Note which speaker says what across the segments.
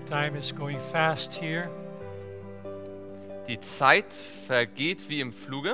Speaker 1: Time is going fast here.
Speaker 2: Die Zeit vergeht wie im Fluge.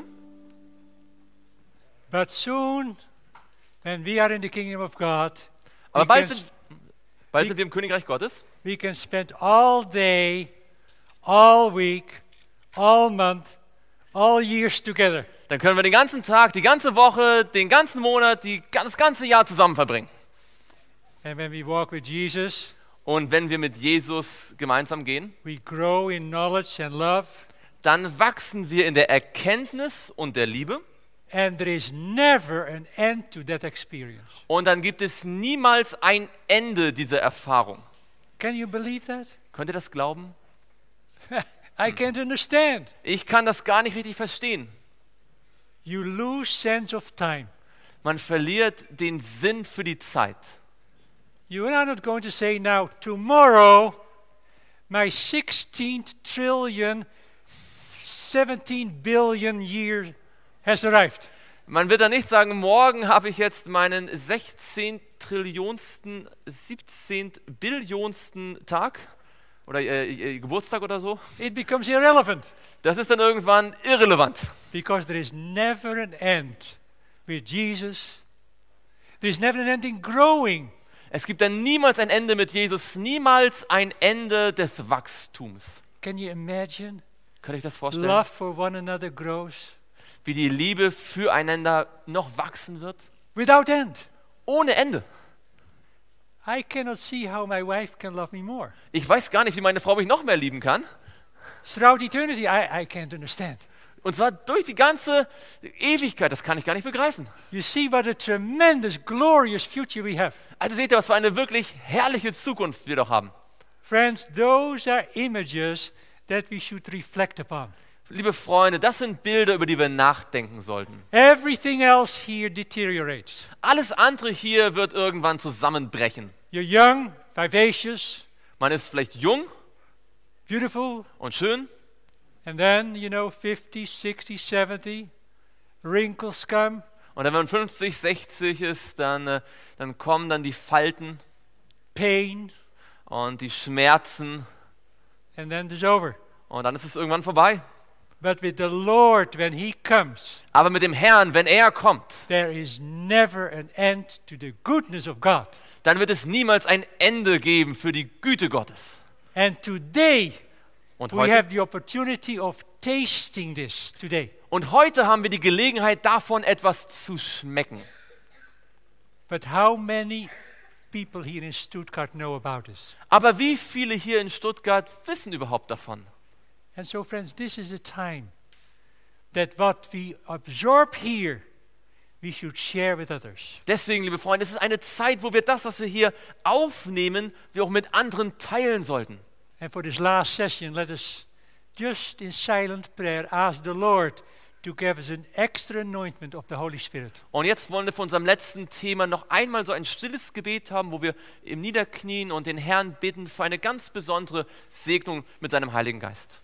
Speaker 1: But soon, when we are in the kingdom of God,
Speaker 2: Aber
Speaker 1: we
Speaker 2: bald
Speaker 1: can,
Speaker 2: sind wir im Königreich Gottes.
Speaker 1: we can spend all day, all week, all month, all years together.
Speaker 2: Dann können wir den ganzen Tag, die ganze Woche, den ganzen Monat, das ganze Jahr zusammen verbringen.
Speaker 1: And when we walk with Jesus,
Speaker 2: Und wenn wir mit Jesus gemeinsam gehen,
Speaker 1: we grow in knowledge and love.
Speaker 2: dann wachsen wir in der Erkenntnis und der Liebe.
Speaker 1: And there is never an end to that experience.
Speaker 2: Und dann gibt es niemals ein Ende dieser Erfahrung.
Speaker 1: Can you believe that?
Speaker 2: Könnt ihr das glauben?
Speaker 1: I can't understand.
Speaker 2: Ich kann das gar nicht richtig verstehen.
Speaker 1: You lose sense of time.
Speaker 2: Man verliert den Sinn für die Zeit.
Speaker 1: You are not going to say now, tomorrow, my 16th trillion, 17 billion year has arrived.
Speaker 2: Man wird dann nicht sagen, morgen habe ich jetzt meinen 16 Trillionsten, 17 Billionsten Tag oder Geburtstag oder so.
Speaker 1: It becomes irrelevant
Speaker 2: Das ist dann irgendwann irrelevant.
Speaker 1: because there is never an end with Jesus. There is never an end in growing.
Speaker 2: Es gibt dann niemals ein Ende mit Jesus, niemals ein Ende des Wachstums.
Speaker 1: Can you imagine?
Speaker 2: Könnt ihr euch das vorstellen?
Speaker 1: Love for one another grows
Speaker 2: Wie die Liebe füreinander noch wachsen wird?
Speaker 1: without end.
Speaker 2: Ohne Ende.
Speaker 1: I cannot see how my wife can love me more.
Speaker 2: Ich weiß gar nicht, wie meine Frau mich noch mehr lieben kann.
Speaker 1: Throughout eternity, I can't understand.
Speaker 2: Und zwar durch die ganze Ewigkeit, das kann ich gar nicht begreifen.
Speaker 1: You see what a tremendous, glorious future we have.
Speaker 2: Also seht ihr, was für eine wirklich herrliche Zukunft wir doch haben.
Speaker 1: Friends, those are images that we should reflect upon.
Speaker 2: Liebe Freunde, das sind Bilder, über die wir nachdenken sollten.
Speaker 1: Everything else here deteriorates.
Speaker 2: Alles andere hier wird irgendwann zusammenbrechen.
Speaker 1: You're young, vivacious,
Speaker 2: Man ist vielleicht jung
Speaker 1: beautiful,
Speaker 2: und schön,
Speaker 1: and then, 50, 60, 70, wrinkles come,
Speaker 2: und dann, wenn man 50, 60 ist, dann kommen dann die Falten
Speaker 1: pain,
Speaker 2: und die Schmerzen
Speaker 1: and then it's over.
Speaker 2: und dann ist es irgendwann vorbei.
Speaker 1: But with the Lord, when He comes,
Speaker 2: Aber mit dem Herrn, wenn er kommt,
Speaker 1: there is never an end to the goodness of God.
Speaker 2: dann wird es niemals ein Ende geben für die Güte Gottes.
Speaker 1: And today,
Speaker 2: Und
Speaker 1: we
Speaker 2: heute,
Speaker 1: have the opportunity of tasting this today.
Speaker 2: haben wir die Gelegenheit, davon etwas zu schmecken.
Speaker 1: But how many people here in Stuttgart know about this?
Speaker 2: Aber wie viele hier in Stuttgart wissen überhaupt davon?
Speaker 1: And so, friends, this is a time that what we absorb here, we should share with others.
Speaker 2: Deswegen, liebe Freunde, es ist eine Zeit, wo wir das, was wir hier aufnehmen, wir auch mit anderen teilen sollten.
Speaker 1: And for this last session, let us just in silent prayer ask the Lord to give us an extra anointment of the Holy Spirit.
Speaker 2: Und jetzt wollen wir von unserem letzten Thema noch einmal so ein stilles Gebet haben, wo wir im Niederknien und den Herrn bitten für eine ganz besondere Segnung mit seinem Heiligen Geist.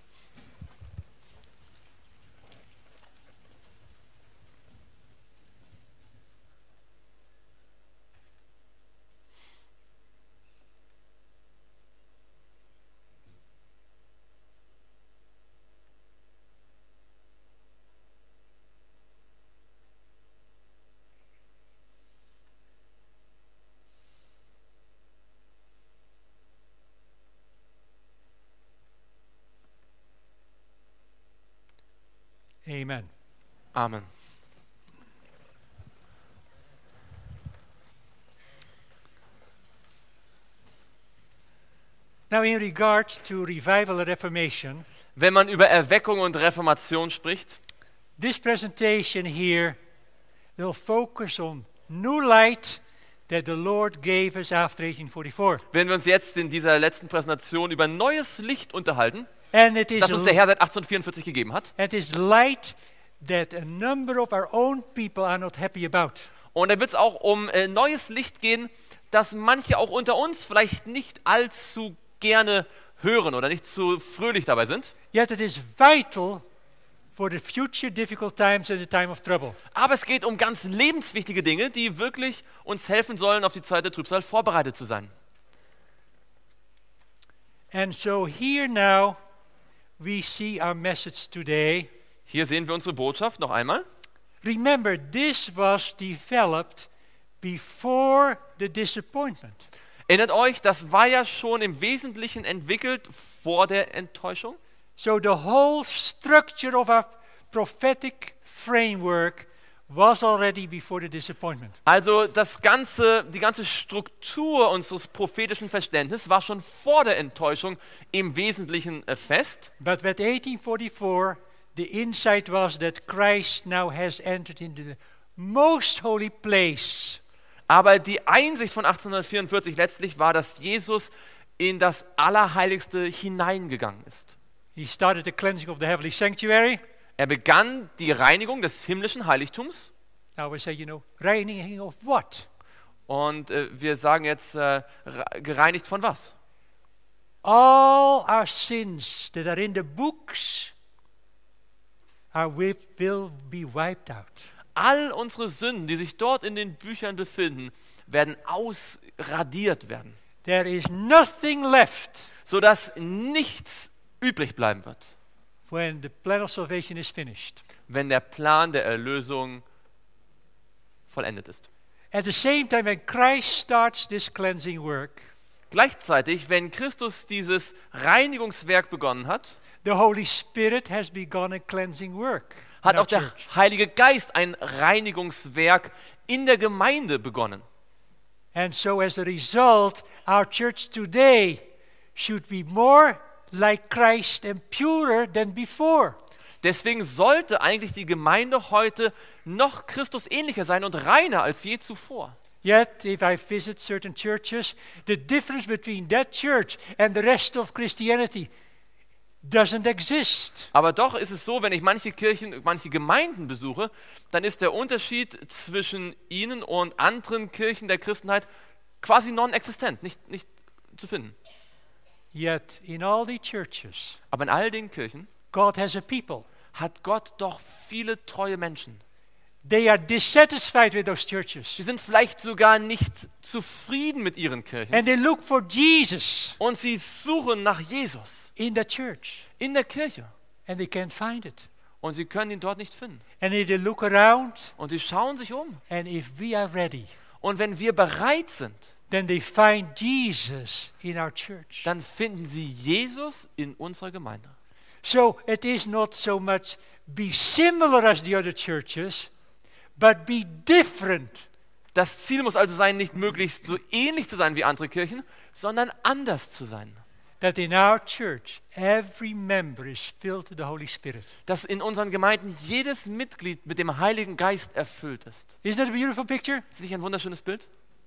Speaker 1: Amen.
Speaker 2: Amen.
Speaker 1: Now, in regards to revival and reformation,
Speaker 2: Wenn man über Erweckung und Reformation spricht,
Speaker 1: this presentation here will focus on new light that the Lord gave us after 1844.
Speaker 2: werden wir uns jetzt in dieser letzten Präsentation über neues Licht unterhalten,
Speaker 1: And it is,
Speaker 2: das uns der Herr seit 1844 gegeben hat.
Speaker 1: light that a number of our own people are not happy about.
Speaker 2: Und da wird es auch um neues Licht gehen, das manche auch unter uns vielleicht nicht allzu gerne hören oder nicht so fröhlich dabei sind.
Speaker 1: Yet it is vital for the future difficult times and the time of trouble.
Speaker 2: Aber es geht um ganz lebenswichtige Dinge, die wirklich uns helfen sollen, auf die Zeit der Trübsal vorbereitet zu sein.
Speaker 1: And so here now we see our message today.
Speaker 2: Hier sehen wir unsere Botschaft noch einmal.
Speaker 1: Remember, this was developed before the disappointment.
Speaker 2: Erinnert euch, das war ja schon im Wesentlichen entwickelt vor der Enttäuschung.
Speaker 1: So the whole structure of our prophetic framework was already before the disappointment.
Speaker 2: Also die ganze Struktur unseres prophetischen Verständnisses war schon vor der Enttäuschung im Wesentlichen fest.
Speaker 1: But with 1844, the insight was that Christ now has entered into the most holy place.
Speaker 2: Aber die Einsicht von 1844 letztlich war, dass Jesus in das Allerheiligste hineingegangen ist.
Speaker 1: He started the cleansing of the heavenly sanctuary.
Speaker 2: Er begann die Reinigung des himmlischen Heiligtums.
Speaker 1: Now we say, reiniging of what?
Speaker 2: Und wir sagen jetzt, gereinigt von was?
Speaker 1: All our sins that are in the books will be wiped out.
Speaker 2: All unsere Sünden, die sich dort in den Büchern befinden, werden ausradiert werden.
Speaker 1: There is nothing left
Speaker 2: Sodass nichts übrig bleiben wird,
Speaker 1: when the plan of salvation is finished.
Speaker 2: wenn der Plan der Erlösung vollendet ist.
Speaker 1: At the same time, when Christ starts this cleansing work,
Speaker 2: Gleichzeitig, wenn Christus dieses Reinigungswerk begonnen hat,
Speaker 1: the Holy Spirit has begun a cleansing work.
Speaker 2: hat
Speaker 1: in our
Speaker 2: auch der
Speaker 1: church.
Speaker 2: Heilige Geist ein Reinigungswerk in der Gemeinde begonnen.
Speaker 1: And so as a result, our church today should be more like Christ and purer than before.
Speaker 2: Deswegen sollte eigentlich die Gemeinde heute noch Christus ähnlicher sein und reiner als je zuvor.
Speaker 1: Yet, if I visit certain churches, the difference between that church and the rest of Christianity doesn't exist.
Speaker 2: Aber doch ist es so, wenn ich manche Kirchen, manche Gemeinden besuche, dann ist der Unterschied zwischen ihnen und anderen Kirchen der Christenheit quasi non-existent, nicht zu finden.
Speaker 1: Yet, in all the churches,
Speaker 2: Aber in all den Kirchen
Speaker 1: God has a people.
Speaker 2: hat Gott doch viele treue Menschen.
Speaker 1: They are dissatisfied with those churches.
Speaker 2: Sie sind vielleicht sogar nicht zufrieden mit ihren Kirchen.
Speaker 1: And they look for Jesus
Speaker 2: Und sie suchen nach Jesus
Speaker 1: in the church.
Speaker 2: in der Kirche.
Speaker 1: And they can't find it.
Speaker 2: Und sie können ihn dort nicht finden.
Speaker 1: And if they look around,
Speaker 2: Und sie schauen sich um.
Speaker 1: and if we are ready,
Speaker 2: Und wenn wir bereit sind,
Speaker 1: then they find Jesus in our church.
Speaker 2: dann finden sie Jesus in unserer Gemeinde.
Speaker 1: So it is not so much be similar as the other churches, but be different.
Speaker 2: Das Ziel muss also sein, nicht möglichst so ähnlich zu sein wie andere Kirchen, sondern anders zu sein.
Speaker 1: That in our church, every member is filled with the Holy Spirit.
Speaker 2: Dass in unseren Gemeinden jedes Mitglied mit dem Heiligen Geist erfüllt ist.
Speaker 1: Isn't that a beautiful picture?
Speaker 2: Ist das nicht ein wunderschönes Bild?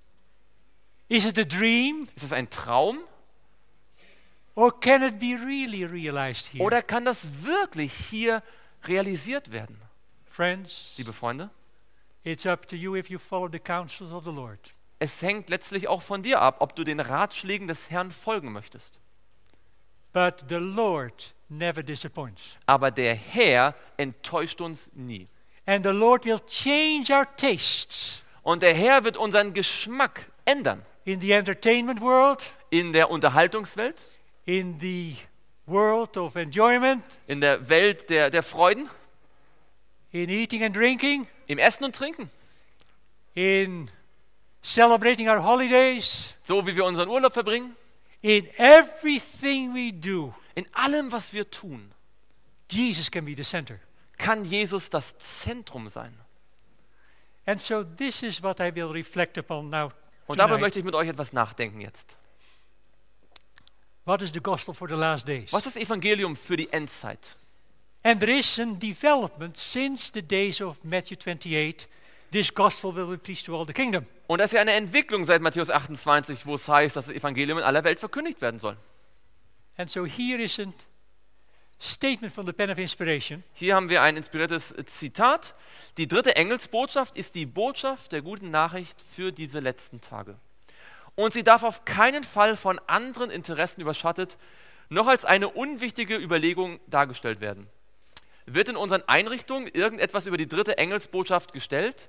Speaker 1: Is it a dream?
Speaker 2: Ist das ein Traum?
Speaker 1: Or can it be really realized here?
Speaker 2: Oder kann das wirklich hier realisiert werden?
Speaker 1: Friends,
Speaker 2: Liebe Freunde,
Speaker 1: it's up to you if you follow the counsels of the Lord.
Speaker 2: es hängt letztlich auch von dir ab, ob du den Ratschlägen des Herrn folgen möchtest.
Speaker 1: But the Lord never disappoints.
Speaker 2: Aber der Herr enttäuscht uns nie.
Speaker 1: And the Lord will change our tastes.
Speaker 2: Und der Herr wird unseren Geschmack ändern.
Speaker 1: In the entertainment world,
Speaker 2: In der Unterhaltungswelt,
Speaker 1: in the world of enjoyment,
Speaker 2: in der Welt der Freuden,
Speaker 1: in eating and drinking,
Speaker 2: im Essen und Trinken,
Speaker 1: in celebrating our holidays,
Speaker 2: so wie wir unseren Urlaub verbringen,
Speaker 1: in everything we do,
Speaker 2: in allem, was wir tun,
Speaker 1: Jesus can be the center.
Speaker 2: kann Jesus das Zentrum sein.
Speaker 1: And so this is what I will reflect upon now.
Speaker 2: Und darüber
Speaker 1: tonight.
Speaker 2: möchte ich mit euch etwas nachdenken jetzt.
Speaker 1: What is the gospel for the last days?
Speaker 2: Was ist das Evangelium für die Endzeit?
Speaker 1: And there is a development since the days of Matthew 28. This gospel will be preached to all the kingdom.
Speaker 2: Und das ist ja eine Entwicklung seit Matthäus 28, wo es heißt, dass das Evangelium in aller Welt verkündigt werden soll.
Speaker 1: And so here is a statement from the pen of inspiration.
Speaker 2: Hier haben wir ein inspiriertes Zitat. Die dritte Engelsbotschaft ist die Botschaft der guten Nachricht für diese letzten Tage. Und sie darf auf keinen Fall von anderen Interessen überschattet, noch als eine unwichtige Überlegung dargestellt werden. Wird in unseren Einrichtungen irgendetwas über die dritte Engelsbotschaft gestellt,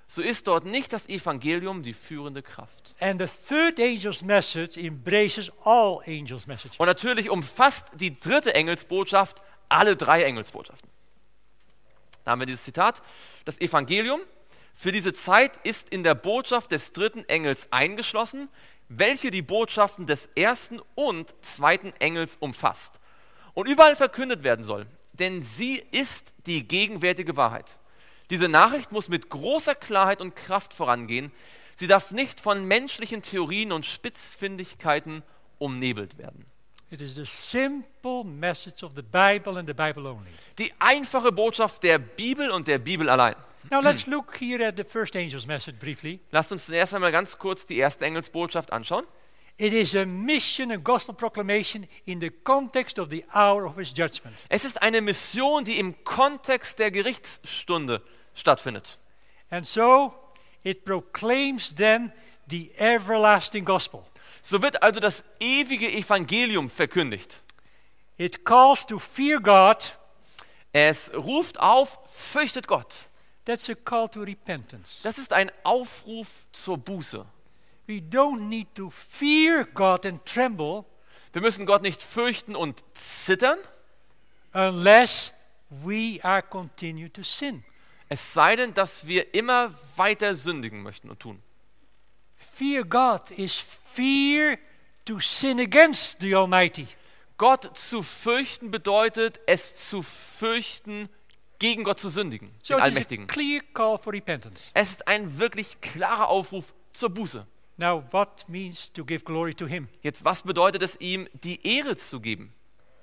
Speaker 2: so ist dort nicht das Evangelium die führende Kraft.
Speaker 1: And the third angel's message embraces all angels' messages.
Speaker 2: Und natürlich umfasst die dritte Engelsbotschaft alle drei Engelsbotschaften. Da haben wir dieses Zitat. Das Evangelium für diese Zeit ist in der Botschaft des dritten Engels eingeschlossen, welche die Botschaften des ersten und zweiten Engels umfasst und überall verkündet werden soll, denn sie ist die gegenwärtige Wahrheit. Diese Nachricht muss mit großer Klarheit und Kraft vorangehen. Sie darf nicht von menschlichen Theorien und Spitzfindigkeiten umnebelt werden.
Speaker 1: It is the simple message of the Bible and the Bible only.
Speaker 2: Die einfache Botschaft der Bibel und der Bibel allein.
Speaker 1: Now let's look here at the first angel's message briefly.
Speaker 2: Lasst uns zuerst einmal ganz kurz die erste Engelsbotschaft anschauen.
Speaker 1: It is a mission and gospel proclamation in the context of the hour of his judgment.
Speaker 2: Es ist eine Mission, die im Kontext der Gerichtsstunde stattfindet.
Speaker 1: And so it proclaims then the everlasting gospel.
Speaker 2: So wird also das ewige Evangelium verkündigt.
Speaker 1: It calls to fear God.
Speaker 2: Es ruft auf, fürchtet Gott.
Speaker 1: That's a call to repentance.
Speaker 2: Das ist ein Aufruf zur Buße.
Speaker 1: We don't need to fear God and tremble
Speaker 2: Wir müssen Gott nicht fürchten und zittern,
Speaker 1: unless we are continue to sin.
Speaker 2: es sei denn, dass wir immer weiter sündigen möchten und tun.
Speaker 1: Fear God is fear to sin against the Almighty.
Speaker 2: Gott zu fürchten bedeutet, es zu fürchten, gegen Gott zu sündigen,
Speaker 1: So
Speaker 2: den
Speaker 1: it is a
Speaker 2: Allmächtigen.
Speaker 1: clear call for repentance.
Speaker 2: Es ist ein wirklich klarer Aufruf zur Buße.
Speaker 1: Now, what means to give glory to Him?
Speaker 2: Jetzt, was bedeutet es, ihm die Ehre zu geben?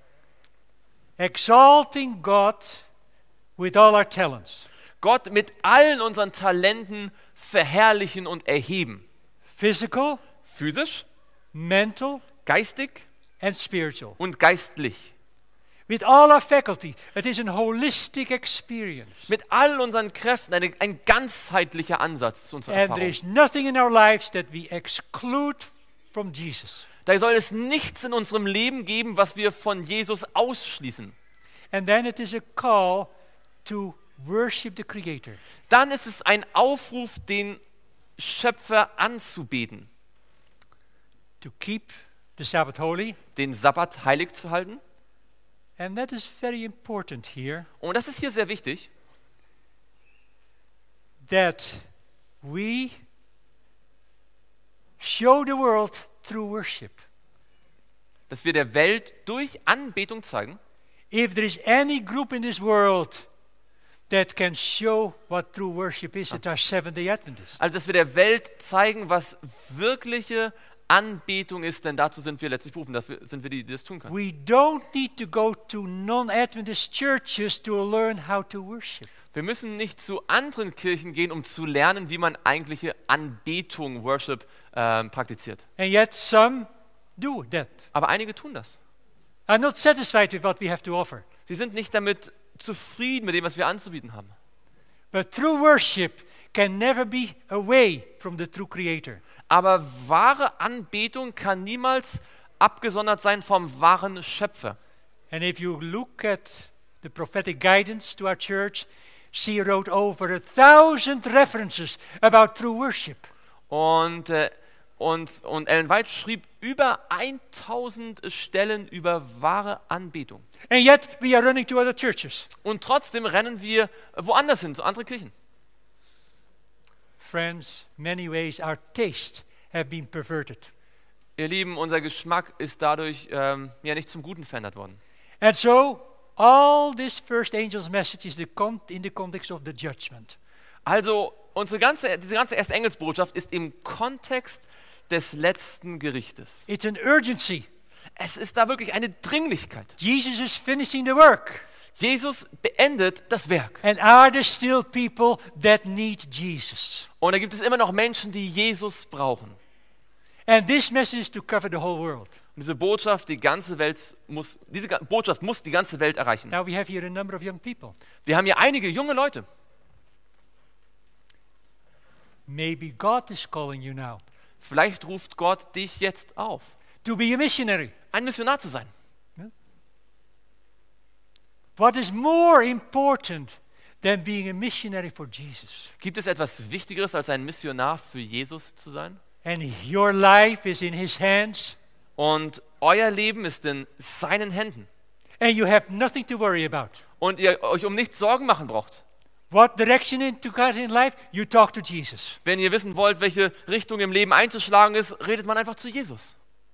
Speaker 1: Exalting God with all our talents.
Speaker 2: Gott mit allen unseren Talenten verherrlichen und erheben.
Speaker 1: Physical,
Speaker 2: Physisch,
Speaker 1: mental,
Speaker 2: geistig
Speaker 1: and spiritual.
Speaker 2: und geistlich.
Speaker 1: With all our faculty. It is a holistic experience.
Speaker 2: Mit all unseren Kräften ein ganzheitlicher Ansatz zu unserer
Speaker 1: And there
Speaker 2: Erfahrung.
Speaker 1: is nothing in our lives that we exclude from Jesus.
Speaker 2: Da soll es nichts in unserem Leben geben, was wir von Jesus ausschließen.
Speaker 1: And then it is a call to worship the Creator.
Speaker 2: Dann ist es ein Aufruf, den Schöpfer anzubeten,
Speaker 1: To keep the Sabbath holy.
Speaker 2: den Sabbat heilig zu halten.
Speaker 1: And that is very important here,
Speaker 2: Und das ist hier sehr wichtig,
Speaker 1: that we show the world through worship.
Speaker 2: dass wir der Welt durch Anbetung zeigen,
Speaker 1: If there is any group in this world that can show what true worship is, it are Seventh-day Adventists.
Speaker 2: also dass wir der Welt zeigen, was wirkliche Anbetung ist, denn dazu sind wir letztlich berufen, sind wir die das tun können.
Speaker 1: We don't need to go to non-Adventist churches to learn how to worship.
Speaker 2: Wir müssen nicht zu anderen Kirchen gehen, um zu lernen, wie man eigentliche Anbetung, Worship praktiziert.
Speaker 1: And yet some do that.
Speaker 2: Aber einige tun das.
Speaker 1: Are not satisfied with what we have to offer.
Speaker 2: Sie sind nicht damit zufrieden mit dem, was wir anzubieten haben.
Speaker 1: But true worship can never be away from the true Creator.
Speaker 2: Aber wahre Anbetung kann niemals abgesondert sein vom wahren Schöpfer.
Speaker 1: And if you look at the prophetic guidance to our church, she wrote over 1,000 references about true worship.
Speaker 2: Und Ellen White schrieb über 1000 Stellen über wahre Anbetung.
Speaker 1: And yet we are running to other churches.
Speaker 2: Und trotzdem rennen wir woanders hin, zu anderen Kirchen.
Speaker 1: Friends, many ways our taste have been perverted.
Speaker 2: Ihr Lieben, unser Geschmack ist dadurch ja nicht zum Guten verändert worden.
Speaker 1: And so, all this first angel's message is in the context of the judgment.
Speaker 2: Also diese ganze erste Engelsbotschaft ist im Kontext des letzten Gerichtes.
Speaker 1: It's an urgency.
Speaker 2: Es ist da wirklich eine Dringlichkeit.
Speaker 1: Jesus is finishing the work.
Speaker 2: Jesus beendet das Werk.
Speaker 1: And are there still people that need Jesus?
Speaker 2: Und da gibt es immer noch Menschen, die Jesus brauchen.
Speaker 1: And this message is to cover the whole world.
Speaker 2: Und diese Botschaft muss die ganze Welt erreichen.
Speaker 1: Now we have here a number of young people.
Speaker 2: Wir haben hier einige junge Leute.
Speaker 1: Maybe God is calling you now
Speaker 2: Vielleicht ruft Gott dich jetzt auf,
Speaker 1: to be a missionary.
Speaker 2: ein Missionar zu sein.
Speaker 1: What is more important than being a missionary for Jesus.
Speaker 2: Gibt es etwas Wichtigeres, als ein Missionar für Jesus zu sein?
Speaker 1: And your life is in his hands,
Speaker 2: Und euer Leben ist in seinen Händen.
Speaker 1: and you have nothing to worry about.
Speaker 2: Und ihr euch um nichts Sorgen machen braucht.
Speaker 1: What direction to cut in life? You talk to Jesus.
Speaker 2: Wenn ihr wissen wollt, welche Richtung im Leben einzuschlagen ist, redet man einfach zu Jesus.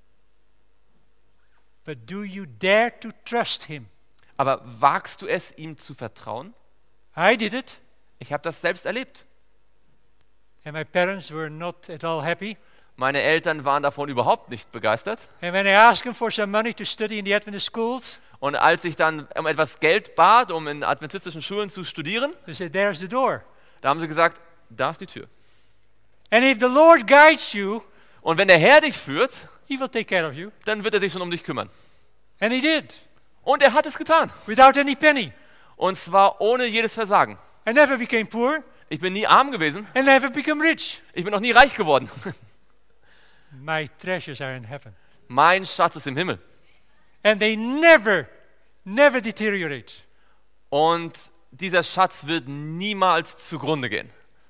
Speaker 1: But do you dare to trust him?
Speaker 2: Aber wagst du es, ihm zu vertrauen?
Speaker 1: I did it,
Speaker 2: Ich habe das selbst erlebt.
Speaker 1: and my parents were not at all happy.
Speaker 2: Meine Eltern waren davon überhaupt nicht begeistert.
Speaker 1: And when I asked them for some money to study in the Adventist schools,
Speaker 2: Und als ich dann um etwas Geld bat, um in adventistischen Schulen zu studieren,
Speaker 1: they said, "There's the door."
Speaker 2: da haben sie gesagt, da ist die Tür.
Speaker 1: And if the Lord guides you,
Speaker 2: Und wenn der Herr dich führt,
Speaker 1: he will take care of you.
Speaker 2: dann wird er sich schon um dich kümmern.
Speaker 1: And he did,
Speaker 2: Und er hat es getan.
Speaker 1: without any penny.
Speaker 2: Und zwar ohne jedes Versagen.
Speaker 1: I never became poor,
Speaker 2: Ich bin nie arm gewesen.
Speaker 1: and never become rich.
Speaker 2: Ich bin noch nie reich geworden.
Speaker 1: My treasures are in heaven.
Speaker 2: Mein Schatz ist im Himmel.
Speaker 1: And they never deteriorate.
Speaker 2: Und dieser Schatz wird niemals zugrunde gehen.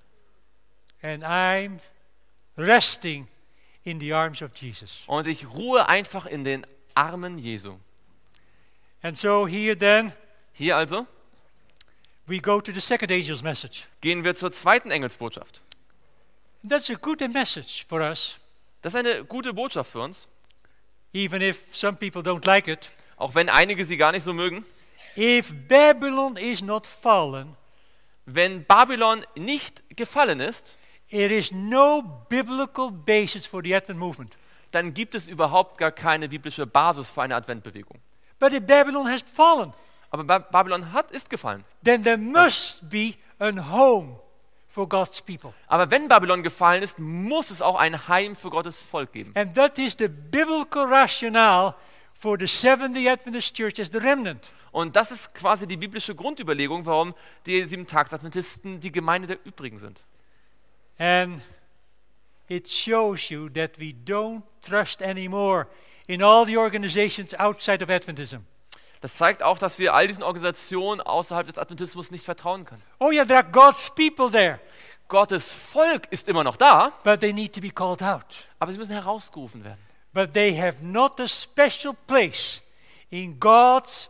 Speaker 1: And I'm resting in the arms of Jesus.
Speaker 2: Und ich ruhe einfach in den Armen Jesu.
Speaker 1: And so here then,
Speaker 2: Hier also
Speaker 1: we go to the second angel's message.
Speaker 2: gehen wir zur zweiten Engelsbotschaft.
Speaker 1: And that's a good message for us,
Speaker 2: Das ist eine gute Botschaft für uns,
Speaker 1: even if some people don't like it.
Speaker 2: auch wenn einige sie gar nicht so mögen.
Speaker 1: If Babylon is not fallen,
Speaker 2: Wenn Babylon nicht gefallen ist,
Speaker 1: there is no biblical basis for the Advent movement.
Speaker 2: dann gibt es überhaupt gar keine biblische Basis für eine Adventbewegung.
Speaker 1: But if Babylon has fallen,
Speaker 2: Aber Babylon ist gefallen.
Speaker 1: then there must be a home for God's people.
Speaker 2: Aber wenn Babylon gefallen ist, muss es auch ein Heim für Gottes Volk geben.
Speaker 1: And that is the biblical rationale for the Seventh-day Adventist Church as the remnant.
Speaker 2: Und das ist quasi die biblische Grundüberlegung, warum die Siebentagsadventisten die Gemeinde der Übrigen sind.
Speaker 1: And it shows you that we don't trust anymore in all the organizations outside of Adventism.
Speaker 2: Das zeigt auch, dass wir all diesen Organisationen außerhalb des Adventismus nicht vertrauen können.
Speaker 1: Oh yeah, there are God's people there,
Speaker 2: Gottes Volk ist immer noch da,
Speaker 1: but they need to be called out.
Speaker 2: aber sie müssen herausgerufen werden.
Speaker 1: But they have not a special place in God's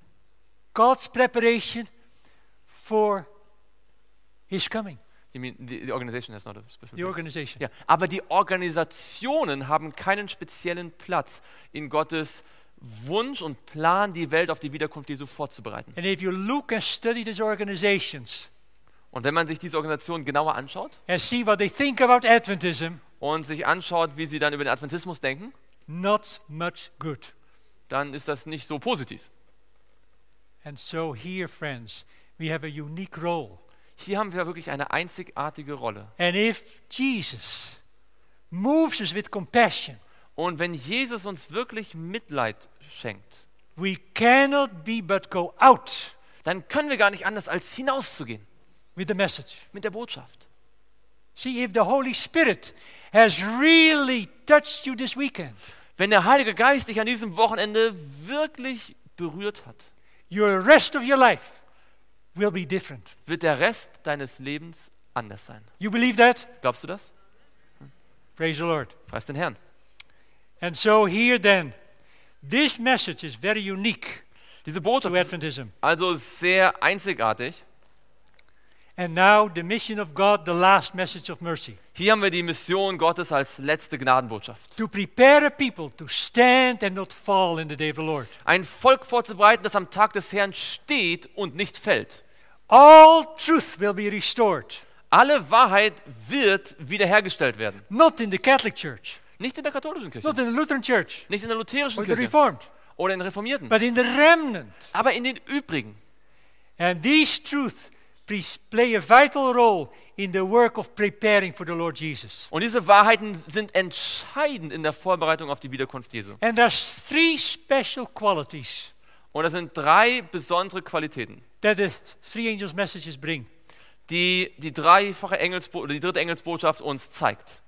Speaker 1: preparation for his coming.
Speaker 2: You mean the organization has not a special
Speaker 1: The
Speaker 2: place.
Speaker 1: organization.
Speaker 2: Ja, aber die Organisationen haben keinen speziellen Platz in Gottes Wunsch und Plan, die Welt auf die Wiederkunft Jesu vorzubereiten.
Speaker 1: And if you look and study these organizations
Speaker 2: Und wenn man sich diese Organisation genauer anschaut
Speaker 1: and see what they think about Adventism,
Speaker 2: und sich anschaut, wie sie dann über den Adventismus denken,
Speaker 1: not much good.
Speaker 2: dann ist das nicht so positiv.
Speaker 1: And so here, friends, we have a unique role.
Speaker 2: Hier haben wir wirklich eine einzigartige Rolle.
Speaker 1: And if Jesus moves us with compassion,
Speaker 2: Und wenn Jesus uns wirklich Mitleid schenkt,
Speaker 1: we cannot be but go out
Speaker 2: dann können wir gar nicht anders, als hinauszugehen
Speaker 1: with the message.
Speaker 2: mit der Botschaft.
Speaker 1: See, if the Holy Spirit has really touched you this weekend,
Speaker 2: Wenn der Heilige Geist dich an diesem Wochenende wirklich berührt hat,
Speaker 1: your rest of your life will be different.
Speaker 2: wird der Rest deines Lebens anders sein.
Speaker 1: You believe that?
Speaker 2: Glaubst du das?
Speaker 1: Praise the Lord.
Speaker 2: Preis den Herrn.
Speaker 1: And so here then, this message is very unique
Speaker 2: Diese
Speaker 1: to
Speaker 2: Botschaft ist
Speaker 1: Adventism.
Speaker 2: also sehr einzigartig.
Speaker 1: And now the mission of God, the last message of mercy.
Speaker 2: Hier haben wir die Mission Gottes als letzte Gnadenbotschaft.
Speaker 1: To prepare a people to stand and not fall in the day of the Lord.
Speaker 2: Ein Volk vorzubereiten, das am Tag des Herrn steht und nicht fällt.
Speaker 1: All truth will be restored.
Speaker 2: Alle Wahrheit wird wiederhergestellt werden.
Speaker 1: Not in the Catholic Church,
Speaker 2: Nicht in der katholischen Kirche,
Speaker 1: not in the Lutheran Church,
Speaker 2: nicht in der lutherischen
Speaker 1: or the
Speaker 2: Kirche
Speaker 1: Reformed,
Speaker 2: oder in Reformierten,
Speaker 1: but in the remnant.
Speaker 2: aber in den übrigen.
Speaker 1: And these truths play a vital role in the work of preparing for the Lord Jesus.
Speaker 2: Und diese Wahrheiten sind entscheidend in der Vorbereitung auf die Wiederkunft Jesu.
Speaker 1: And there's three special qualities
Speaker 2: Und das sind drei besondere Qualitäten,
Speaker 1: that the three angels' messages bring.
Speaker 2: die die dritte Engelsbotschaft uns zeigt.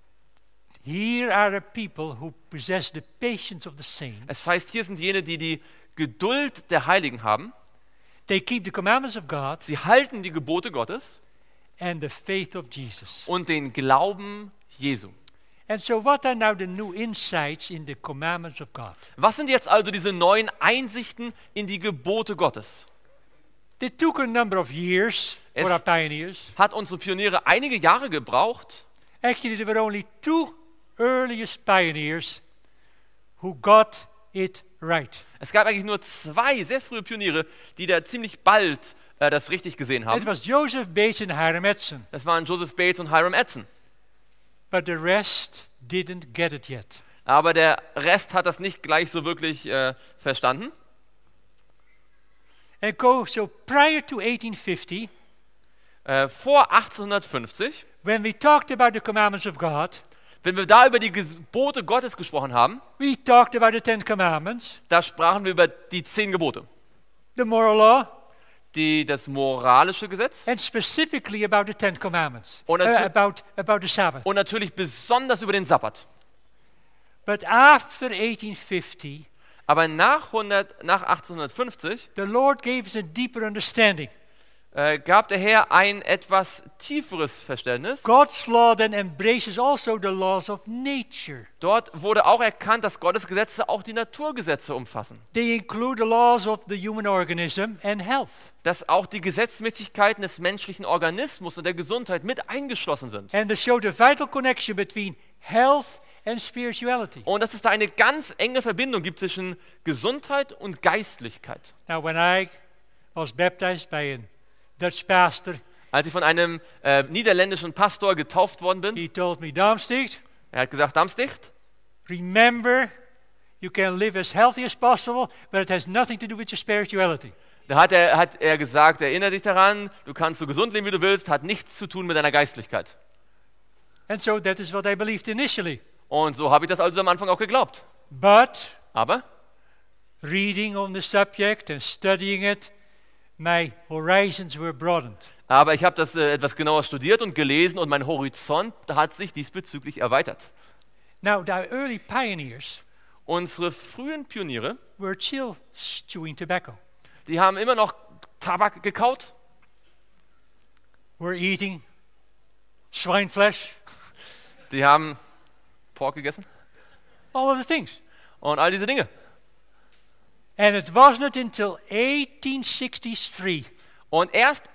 Speaker 1: Here are the people who possess the patience of the saints.
Speaker 2: Es heißt, hier sind jene, die die Geduld der Heiligen haben.
Speaker 1: They keep the commandments of God
Speaker 2: Sie halten die Gebote Gottes
Speaker 1: and the faith of Jesus.
Speaker 2: und den Glauben Jesu.
Speaker 1: And so what are now the new insights in the commandments of God?
Speaker 2: Was sind jetzt also diese neuen Einsichten in die Gebote Gottes?
Speaker 1: It took a number of years for
Speaker 2: Es-
Speaker 1: our pioneers.
Speaker 2: Hat unsere Pioniere einige Jahre gebraucht.
Speaker 1: Actually, there were only two earliest pioneers who got it right.
Speaker 2: Es gab eigentlich nur zwei sehr frühe Pioniere, die da ziemlich bald das richtig gesehen
Speaker 1: It
Speaker 2: haben.
Speaker 1: was Joseph Bates and Hiram Edson.
Speaker 2: Das waren Joseph Bates und Hiram Edson.
Speaker 1: But the rest didn't get it yet.
Speaker 2: Aber der Rest hat das nicht gleich so wirklich verstanden.
Speaker 1: So prior to 1850,
Speaker 2: Vor 1850,
Speaker 1: when we talked about the commandments of God,
Speaker 2: wenn wir da über die Gebote Gottes gesprochen haben,
Speaker 1: we talked about the Ten Commandments,
Speaker 2: da sprachen wir über die 10 Gebote.
Speaker 1: the moral law,
Speaker 2: Das moralische Gesetz
Speaker 1: and specifically about the Ten Commandments,
Speaker 2: Und
Speaker 1: about the Sabbath.
Speaker 2: und natürlich besonders über den Sabbat.
Speaker 1: But after 1850,
Speaker 2: Aber nach 1850
Speaker 1: the Lord gave us a deeper understanding.
Speaker 2: gab der Herr ein etwas tieferes Verständnis.
Speaker 1: God's law then embraces also the laws of nature.
Speaker 2: Dort wurde auch erkannt, dass Gottes Gesetze auch die Naturgesetze umfassen.
Speaker 1: They include the laws of the human organism and health.
Speaker 2: Dass auch die Gesetzmäßigkeiten des menschlichen Organismus und der Gesundheit mit eingeschlossen sind.
Speaker 1: And they show the vital connection between health and spirituality.
Speaker 2: Und dass es da eine ganz enge Verbindung gibt zwischen Gesundheit und Geistlichkeit.
Speaker 1: Now, when I was baptized by a Dutch pastor,
Speaker 2: Als ich von einem niederländischen Pastor getauft worden bin,
Speaker 1: he told me, Darmsticht,
Speaker 2: er hat gesagt, Damsticht,
Speaker 1: remember, you can live as healthy as possible, but it has nothing to do with your spirituality.
Speaker 2: da hat er gesagt, erinnere dich daran, du kannst so gesund leben, wie du willst, hat nichts zu tun mit deiner Geistlichkeit.
Speaker 1: And so that is what I believed initially.
Speaker 2: Und so habe ich das also am Anfang auch geglaubt.
Speaker 1: But
Speaker 2: Aber
Speaker 1: reading on the subject and studying it, my horizons were broadened.
Speaker 2: ich habe das etwas genauer studiert und gelesen und mein Horizont hat sich diesbezüglich erweitert.
Speaker 1: Now, the early pioneers
Speaker 2: Unsere frühen Pioniere,
Speaker 1: were still chewing tobacco,
Speaker 2: die haben immer noch Tabak gekaut,
Speaker 1: were eating swineflesh,
Speaker 2: die haben Pork gegessen
Speaker 1: all of the things.
Speaker 2: und all diese Dinge.
Speaker 1: And it wasn't until 1863
Speaker 2: Und erst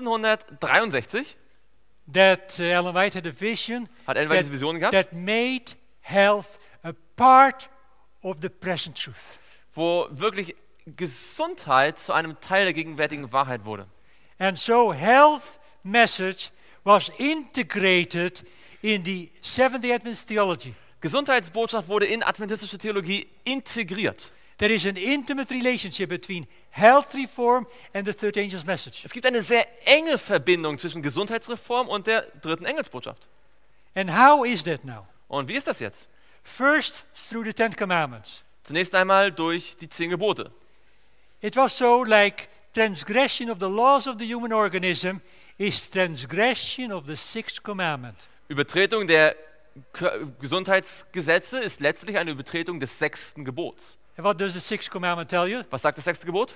Speaker 2: 1863
Speaker 1: that Ellen White had a vision
Speaker 2: hat Ellen White diese Vision gehabt,
Speaker 1: that made health a part of the present truth.
Speaker 2: wo wirklich Gesundheit zu einem Teil der gegenwärtigen Wahrheit wurde.
Speaker 1: And so health message was integrated in the Seventh-day Adventist theology.
Speaker 2: Gesundheitsbotschaft wurde in adventistische Theologie integriert.
Speaker 1: There is an intimate relationship between health reform and the third angel's message.
Speaker 2: Es gibt eine sehr enge Verbindung zwischen Gesundheitsreform und der dritten Engelsbotschaft.
Speaker 1: And how is that now?
Speaker 2: Und wie ist das jetzt?
Speaker 1: First, through the Ten Commandments.
Speaker 2: Zunächst einmal durch die 10 Gebote.
Speaker 1: It was so like transgression of the laws of the human organism is transgression of the sixth commandment.
Speaker 2: Übertretung der Gesundheitsgesetze ist letztlich eine Übertretung des 6. Gebots.
Speaker 1: And what does the sixth commandment tell you?
Speaker 2: Was sagt das 6. Gebot?